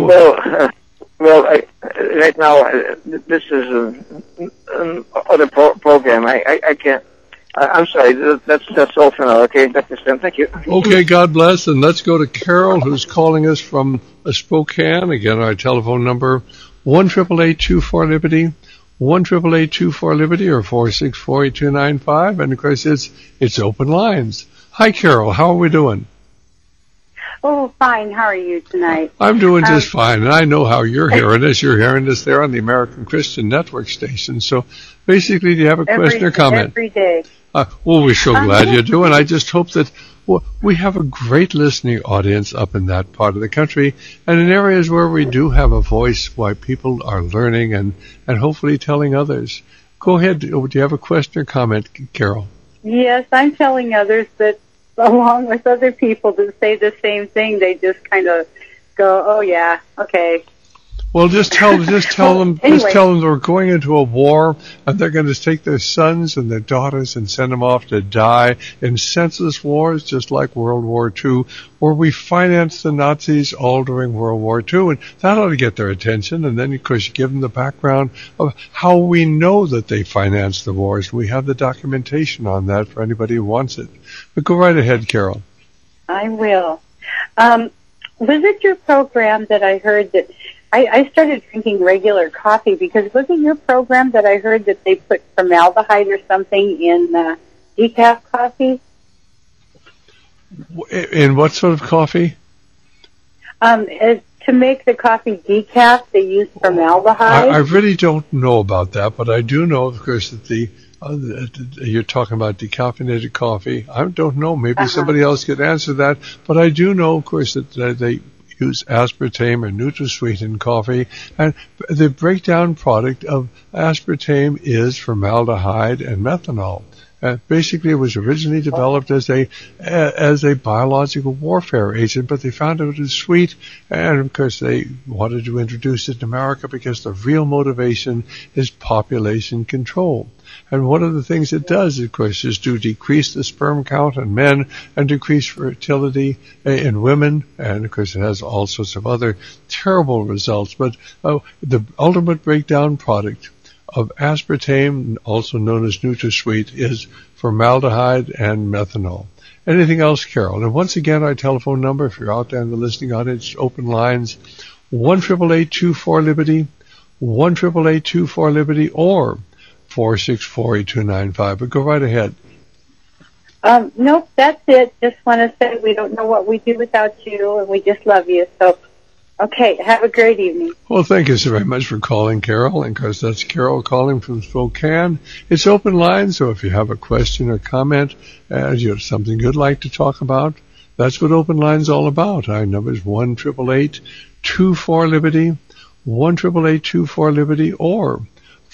Right now, this is an other program. I can't. I'm sorry. That's all for now. Okay, Dr. Stan, thank you. Okay, God bless. And let's go to Carol, who's calling us from Spokane. Again, our telephone number, 1-888-24-LIBERTY. 1-888-24-LIBERTY or 464-8295. And of course, it's open lines. Hi, Carol. How are we doing? Oh, fine. How are you tonight? I'm doing just fine. And I know how you're hearing this. You're hearing this there on the American Christian Network station. So basically, do you have a question or comment? Every day. Well, we're so glad you do. And I just hope that we have a great listening audience up in that part of the country and in areas where we do have a voice, why people are learning and hopefully telling others. Go ahead. Do you have a question or comment, Carol? Yes, I'm telling others that along with other people that say the same thing, they just kind of go, oh yeah, okay. Well, just tell them they're going into a war and they're going to take their sons and their daughters and send them off to die in senseless wars, just like World War II, where we financed the Nazis all during World War II, and that ought to get their attention. And then, of course, you give them the background of how we know that they financed the wars. We have the documentation on that for anybody who wants it. But go right ahead, Carol. I will. Was it your program that I heard that I started drinking regular coffee because wasn't your program that I heard that they put formaldehyde or something in decaf coffee? In what sort of coffee? To make the coffee decaf, they use formaldehyde. I really don't know about that, but I do know, of course, that you're talking about decaffeinated coffee. I don't know. Maybe somebody else could answer that, but I do know, of course, that they use aspartame or NutraSweet in coffee, and the breakdown product of aspartame is formaldehyde and methanol. Basically, it was originally developed as a biological warfare agent, but they found it was sweet, and of course they wanted to introduce it in America because the real motivation is population control. And one of the things it does, of course, is to decrease the sperm count in men and decrease fertility in women. And, of course, it has all sorts of other terrible results. But the ultimate breakdown product of aspartame, also known as NutraSweet, is formaldehyde and methanol. Anything else, Carol? And once again, our telephone number, if you're out there in the listening audience, open lines, 1-888-24-LIBERTY, 1-888-24-LIBERTY, or 464-8295. But go right ahead. Nope, that's it. Just want to say we don't know what we do without you, and we just love you. So, okay, have a great evening. Well, thank you so very much for calling, Carol. And, of course, that's Carol calling from Spokane. It's open line, so if you have a question or comment, you have something you'd like to talk about, that's what open line's all about. Our number is 1-888-24-LIBERTY, 1-888-24-LIBERTY, or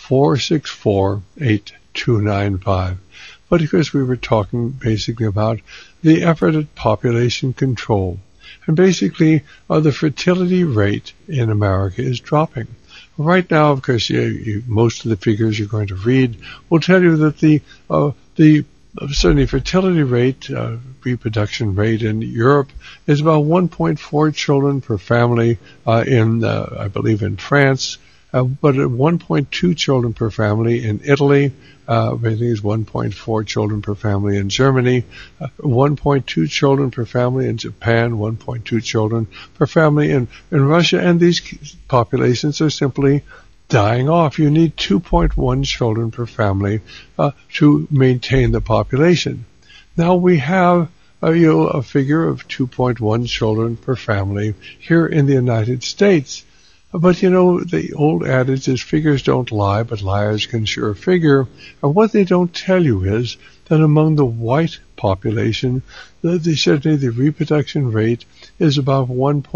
464-8295. But of course we were talking basically about the effort at population control. And basically the fertility rate in America is dropping. right now, of course, most of the figures you're going to read will tell you that the certainly fertility rate, reproduction rate in Europe is about 1.4 children per family I believe in France, but at 1.2 children per family in Italy. I think it's 1.4 children per family in Germany, 1.2 children per family in Japan, 1.2 children per family in Russia, and these populations are simply dying off. You need 2.1 children per family to maintain the population. Now we have a figure of 2.1 children per family here in the United States. But the old adage is figures don't lie, but liars can sure figure. And what they don't tell you is that among the white population, certainly the reproduction rate is about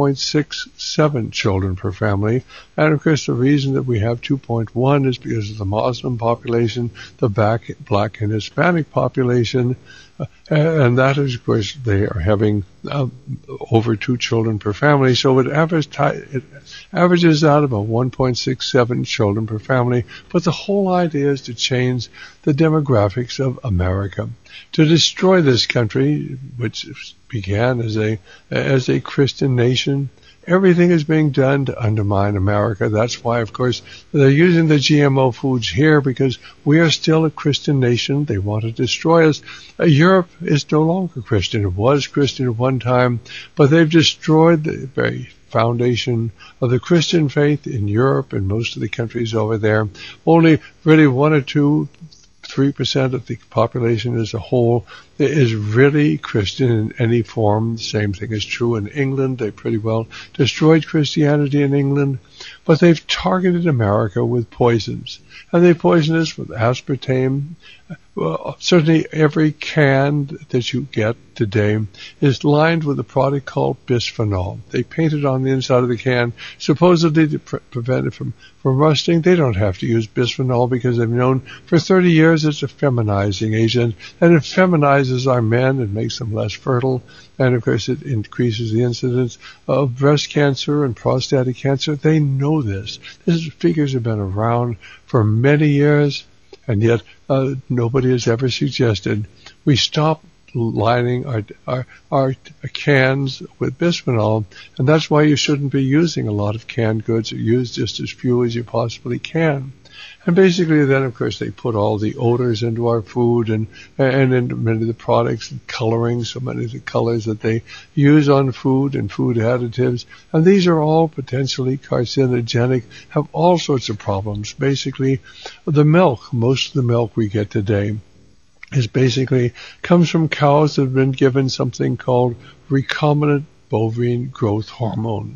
1.67 children per family. And of course, the reason that we have 2.1 is because of the Muslim population, the black and Hispanic population, and that is, of course, they are having over 2 children per family. So it averages out about 1.67 children per family. But the whole idea is to change the demographics of America, to destroy this country, which began as a Christian nation. Everything is being done to undermine America. That's why, of course, they're using the GMO foods here, because we are still a Christian nation. They want to destroy us. Europe is no longer Christian. It was Christian at one time, but they've destroyed the very foundation of the Christian faith in Europe and most of the countries over there. Only really 1 or 2, 3% of the population as a whole is really Christian in any form. The same thing is true in England. They pretty well destroyed Christianity in England, but they've targeted America with poisons. And they poison us with aspartame. Well, certainly every can that you get today is lined with a product called bisphenol. They paint it on the inside of the can, supposedly to prevent it from rusting. They don't have to use bisphenol because they've known for 30 years it's a feminizing agent, and it feminizes our men and makes them less fertile. And of course it increases the incidence of breast cancer and prostatic cancer. They know this. These figures have been around for many years, and yet nobody has ever suggested we stop lining our cans with bisphenol, and that's why you shouldn't be using a lot of canned goods. Use just as few as you possibly can. And basically then, of course, they put all the odors into our food and into many of the products, and coloring, so many of the colors that they use on food and food additives. And these are all potentially carcinogenic, have all sorts of problems. Basically, the milk, most of the milk we get today comes from cows that have been given something called recombinant bovine growth hormone,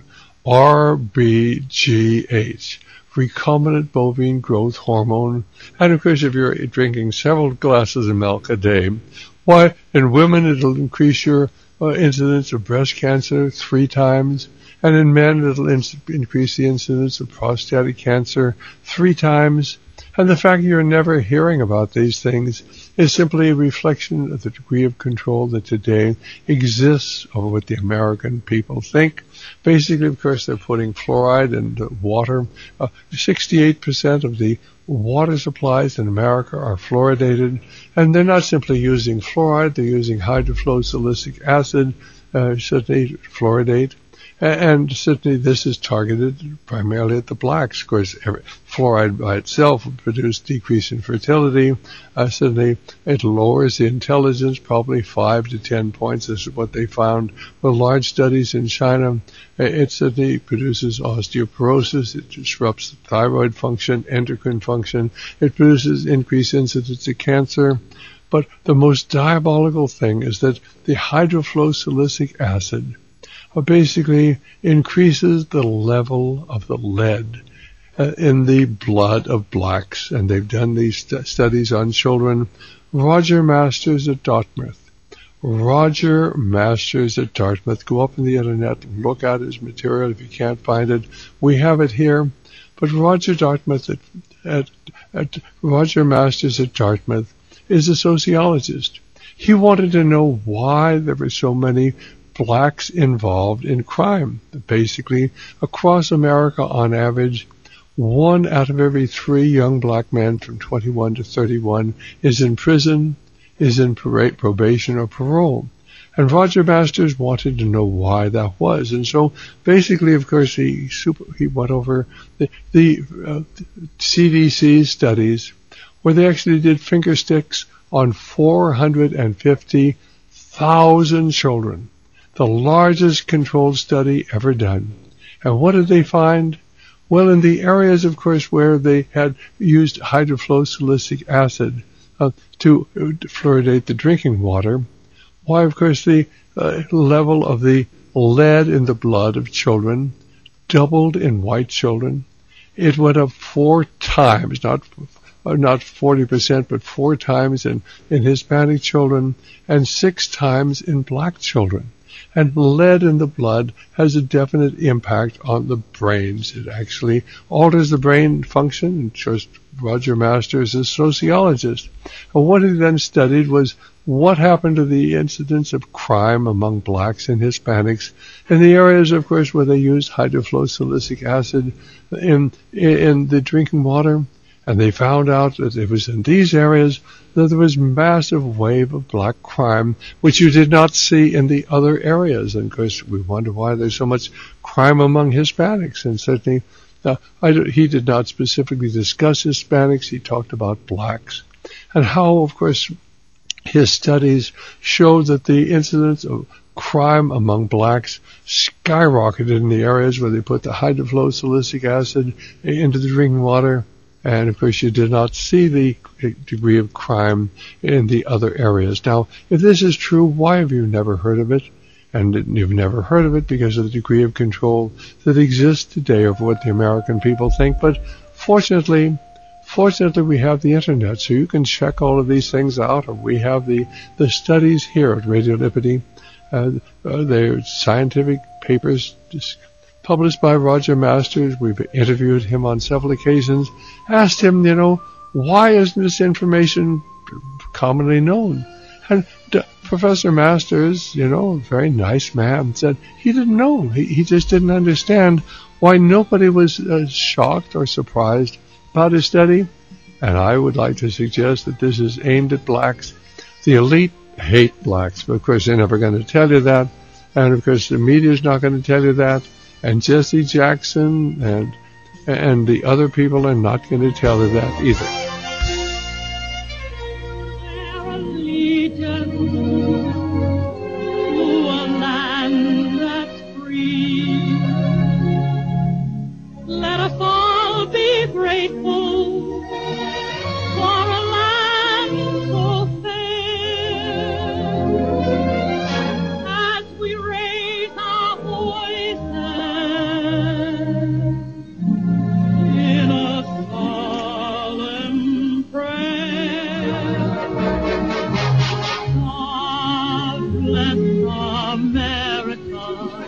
RBGH. Recombinant bovine growth hormone. And of course, if you're drinking several glasses of milk a day, why, in women it'll increase your incidence of breast cancer 3 times, and in men it'll increase the incidence of prostatic cancer 3 times. And the fact you're never hearing about these things is simply a reflection of the degree of control that today exists over what the American people think. Basically, of course, they're putting fluoride into water. 68% of the water supplies in America are fluoridated, and they're not simply using fluoride, they're using hydrofluosilicic acid, certainly fluoridate. And certainly this is targeted primarily at the blacks. Of course, fluoride by itself will produce decrease in fertility. Certainly it lowers the intelligence, probably 5 to 10 points. This is what they found with large studies in China. It certainly produces osteoporosis. It disrupts the thyroid function, endocrine function. It produces increased incidence of cancer. But the most diabolical thing is that the hydrofluosilicic acid basically increases the level of the lead in the blood of blacks. And they've done these studies on children. Roger Masters at Dartmouth. Go up on the internet, look at his material if you can't find it. We have it here. But Roger Masters at Dartmouth is a sociologist. He wanted to know why there were so many blacks involved in crime. Basically, across America, on average, 1 out of every 3 young black men from 21 to 31 is in prison, is in probation or parole. And Roger Masters wanted to know why that was. And so basically, of course, he went over the CDC studies where they actually did finger sticks on 450,000 children, the largest controlled study ever done. And what did they find? Well, in the areas, of course, where they had used hydrofluosilicic acid to fluoridate the drinking water, why, of course, the level of the lead in the blood of children doubled in white children. It went up 4 times, not 40%, but 4 times in Hispanic children and 6 times in black children. And lead in the blood has a definite impact on the brains. It actually alters the brain function. And just Roger Masters is a sociologist. And what he then studied was what happened to the incidence of crime among blacks and Hispanics in the areas, of course, where they used hydrofluosilicic acid in the drinking water. And they found out that it was in these areas that there was massive wave of black crime, which you did not see in the other areas. And of course, we wonder why there's so much crime among Hispanics. And certainly, he did not specifically discuss Hispanics. He talked about blacks. And how, of course, his studies showed that the incidence of crime among blacks skyrocketed in the areas where they put the hydrofluosilicic acid into the drinking water. And, of course, you did not see the degree of crime in the other areas. Now, if this is true, why have you never heard of it? And you've never heard of it because of the degree of control that exists today over what the American people think. But fortunately, we have the Internet, so you can check all of these things out. And we have the studies here at Radio Liberty. They're scientific papers published by Roger Masters. We've interviewed him on several occasions, asked him, why isn't this information commonly known? And Professor Masters, a very nice man, said he didn't know. He just didn't understand why nobody was shocked or surprised about his study. And I would like to suggest that this is aimed at blacks. The elite hate blacks, but of course they're never going to tell you that. And of course the media is not going to tell you that. And Jesse Jackson and the other people are not going to tell her that either. Let us all be grateful for a land so fair. As we raise our voices in a solemn prayer, God bless America,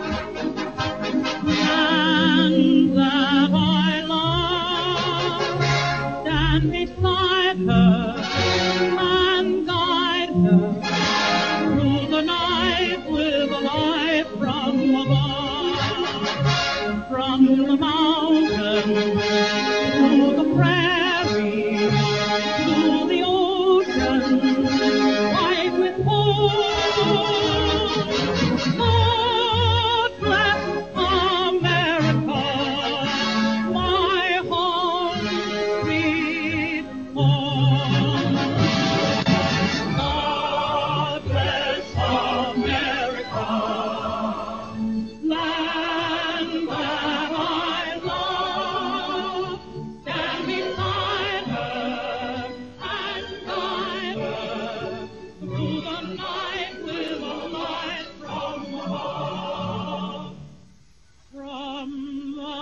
and that I love. Stand beside her and guide her through the night with a light from above. From the mountains to the prairie to the ocean, white with gold. God bless America, my home sweet home. God bless America, land that I love. Stand beside her and guide her through the night with a light from above. From the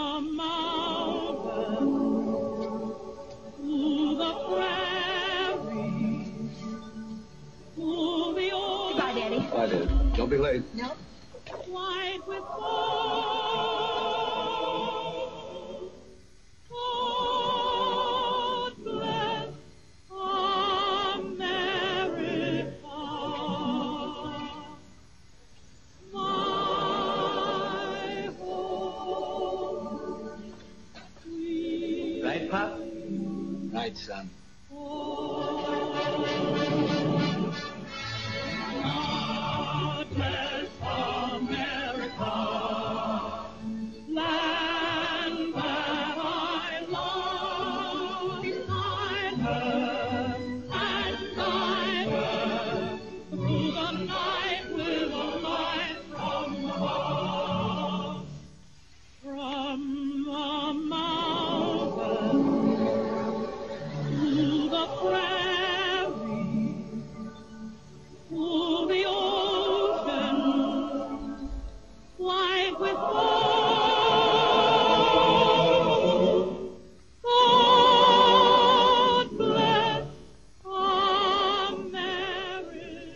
mountains to the prairie to the ocean. Bye, Daddy. Bye, Dad. Don't be late. No. White with gold. God bless America, my home sweet right, son. God bless America, land that I love. I heard and I heard through the night with a light from above. From the mountains to the prairie, to the ocean, white with gold. God bless America.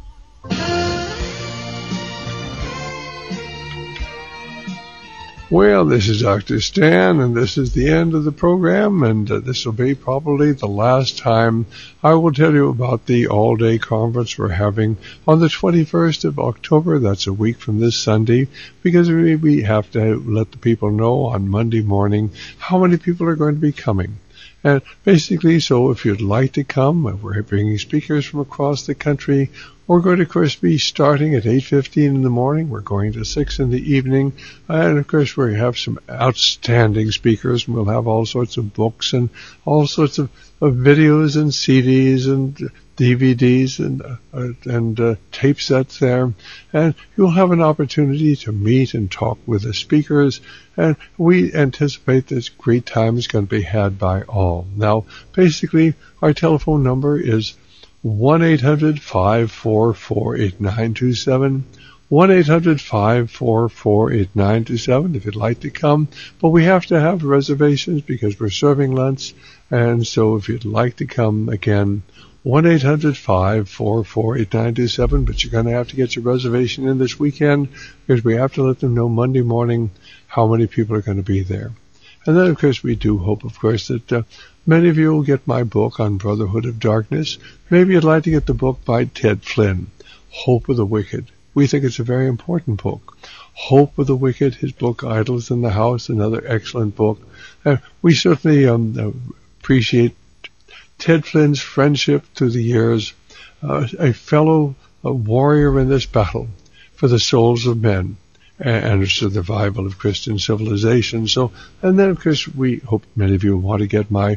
Well, this is Dr. Stan, and this is the end of the program, and this will be probably the last time I will tell you about the all-day conference we're having on the 21st of October. That's a week from this Sunday, because we have to let the people know on Monday morning how many people are going to be coming. And basically, so if you'd like to come, we're bringing speakers from across the country. We're going to, of course, be starting at 8:15 in the morning. We're going to 6 in the evening. And, of course, we have some outstanding speakers. And we'll have all sorts of books and all sorts of videos and CDs and DVDs and tape sets there. And you'll have an opportunity to meet and talk with the speakers. And we anticipate this great time is going to be had by all. Now, basically, our telephone number is 1-800-544-8927, 1-800-544-8927 if you'd like to come. But we have to have reservations because we're serving lunch. And so if you'd like to come, again, 1-800-544-8927, but you're going to have to get your reservation in this weekend because we have to let them know Monday morning how many people are going to be there. And then, of course, we do hope, of course, that many of you will get my book on Brotherhood of Darkness. Maybe you'd like to get the book by Ted Flynn, Hope of the Wicked. We think it's a very important book. Hope of the Wicked, his book Idols in the House, another excellent book. We certainly appreciate Ted Flynn's friendship through the years, a fellow warrior in this battle for the souls of men and the survival of Christian civilization. So, and then, of course, we hope many of you want to get my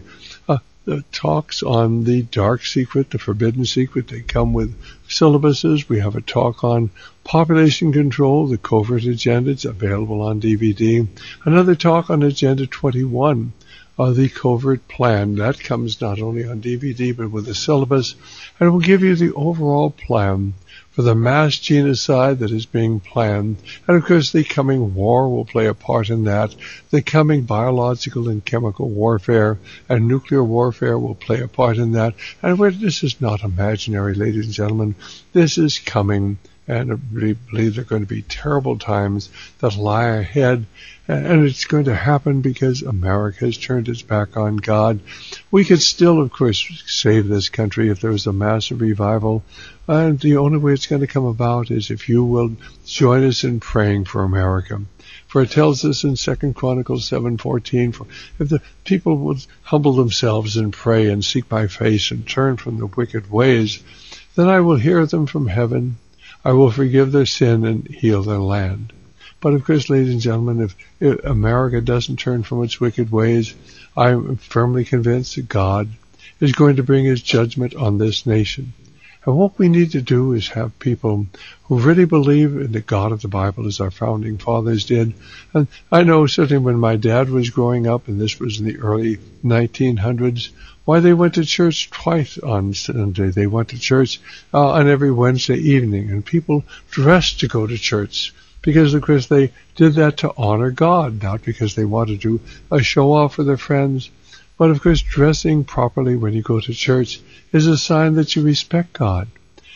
talks on the dark secret, the forbidden secret. They come with syllabuses. We have a talk on population control, the covert agenda. It's available on DVD. Another talk on Agenda 21. The covert plan. That comes not only on DVD but with a syllabus, and it will give you the overall plan for the mass genocide that is being planned. And of course the coming war will play a part in that. The coming biological and chemical warfare and nuclear warfare will play a part in that. And this is not imaginary, ladies and gentlemen. This is coming, and I really believe there are going to be terrible times that lie ahead. And it's going to happen because America has turned its back on God. We could still, of course, save this country if there was a massive revival. And the only way it's going to come about is if you will join us in praying for America. For it tells us in 2 Chronicles 7:14, if the people would humble themselves and pray and seek my face and turn from the wicked ways, then I will hear them from heaven. I will forgive their sin and heal their land. But of course, ladies and gentlemen, if America doesn't turn from its wicked ways, I'm firmly convinced that God is going to bring his judgment on this nation. And what we need to do is have people who really believe in the God of the Bible as our founding fathers did. And I know certainly when my dad was growing up, and this was in the early 1900s, why they went to church twice on Sunday. They went to church on every Wednesday evening, and people dressed to go to church. Because, of course, they did that to honor God, not because they wanted to show off for their friends. But, of course, dressing properly when you go to church is a sign that you respect God.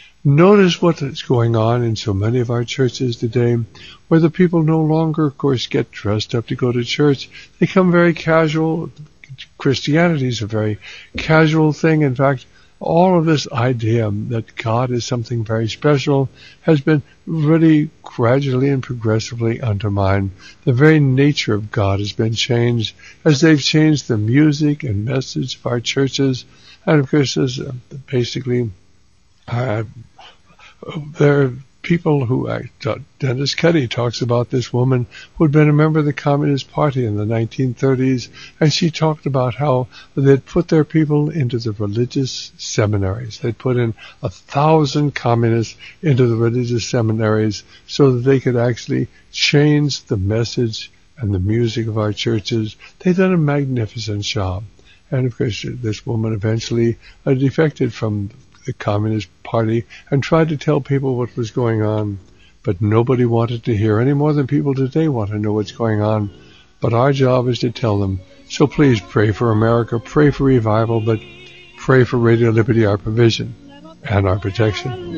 Notice what is going on in so many of our churches today, where the people no longer, of course, get dressed up to go to church. They come very casual. Christianity is a very casual thing. In fact, all of this idea that God is something very special has been really gradually and progressively undermined. The very nature of God has been changed as they've changed the music and message of our churches. And of course, basically, there are people who, Dennis Cuddy talks about this woman who had been a member of the Communist Party in the 1930s, and she talked about how they'd put their people into the religious seminaries. They'd put in 1,000 communists into the religious seminaries so that they could actually change the message and the music of our churches. They'd done a magnificent job. And of course, this woman eventually defected from the Communist Party and tried to tell people what was going on, but nobody wanted to hear any more than people today want to know what's going on. But our job is to tell them. So please pray for America, pray for revival, but pray for Radio Liberty, our provision and our protection.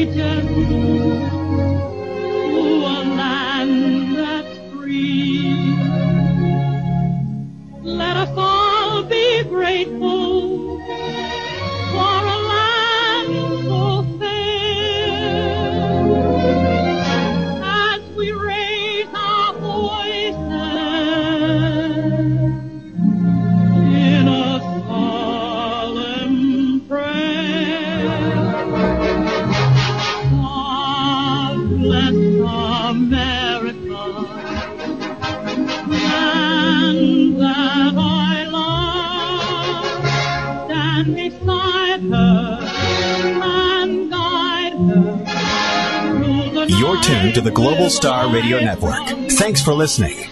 Let us all be grateful for a land so fair. As we raise our voices in a solemn prayer, God bless America, land that I love. Stand beside her and guide her through the You're tuned to the Global Star Radio Network. Thanks for listening.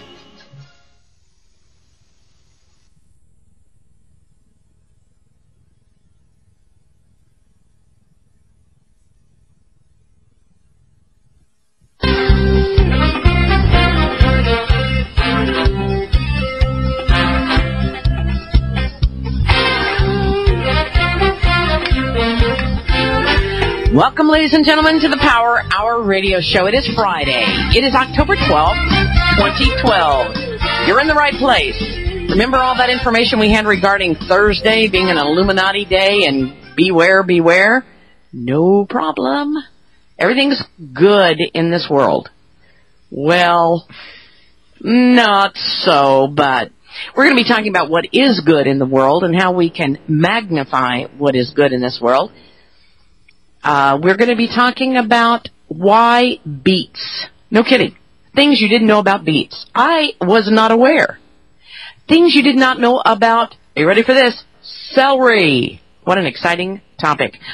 Welcome, ladies and gentlemen, to the Power Hour Radio Show. It is Friday. It is October 12th, 2012. You're in the right place. Remember all that information we had regarding Thursday being an Illuminati day and beware, beware? No problem. Everything's good in this world. Well, not so, but we're going to be talking about what is good in the world and how we can magnify what is good in this world. We're going to be talking about why beets. No kidding. Things you didn't know about beets. I was not aware. Things you did not know about, are you ready for this? Celery. What an exciting topic.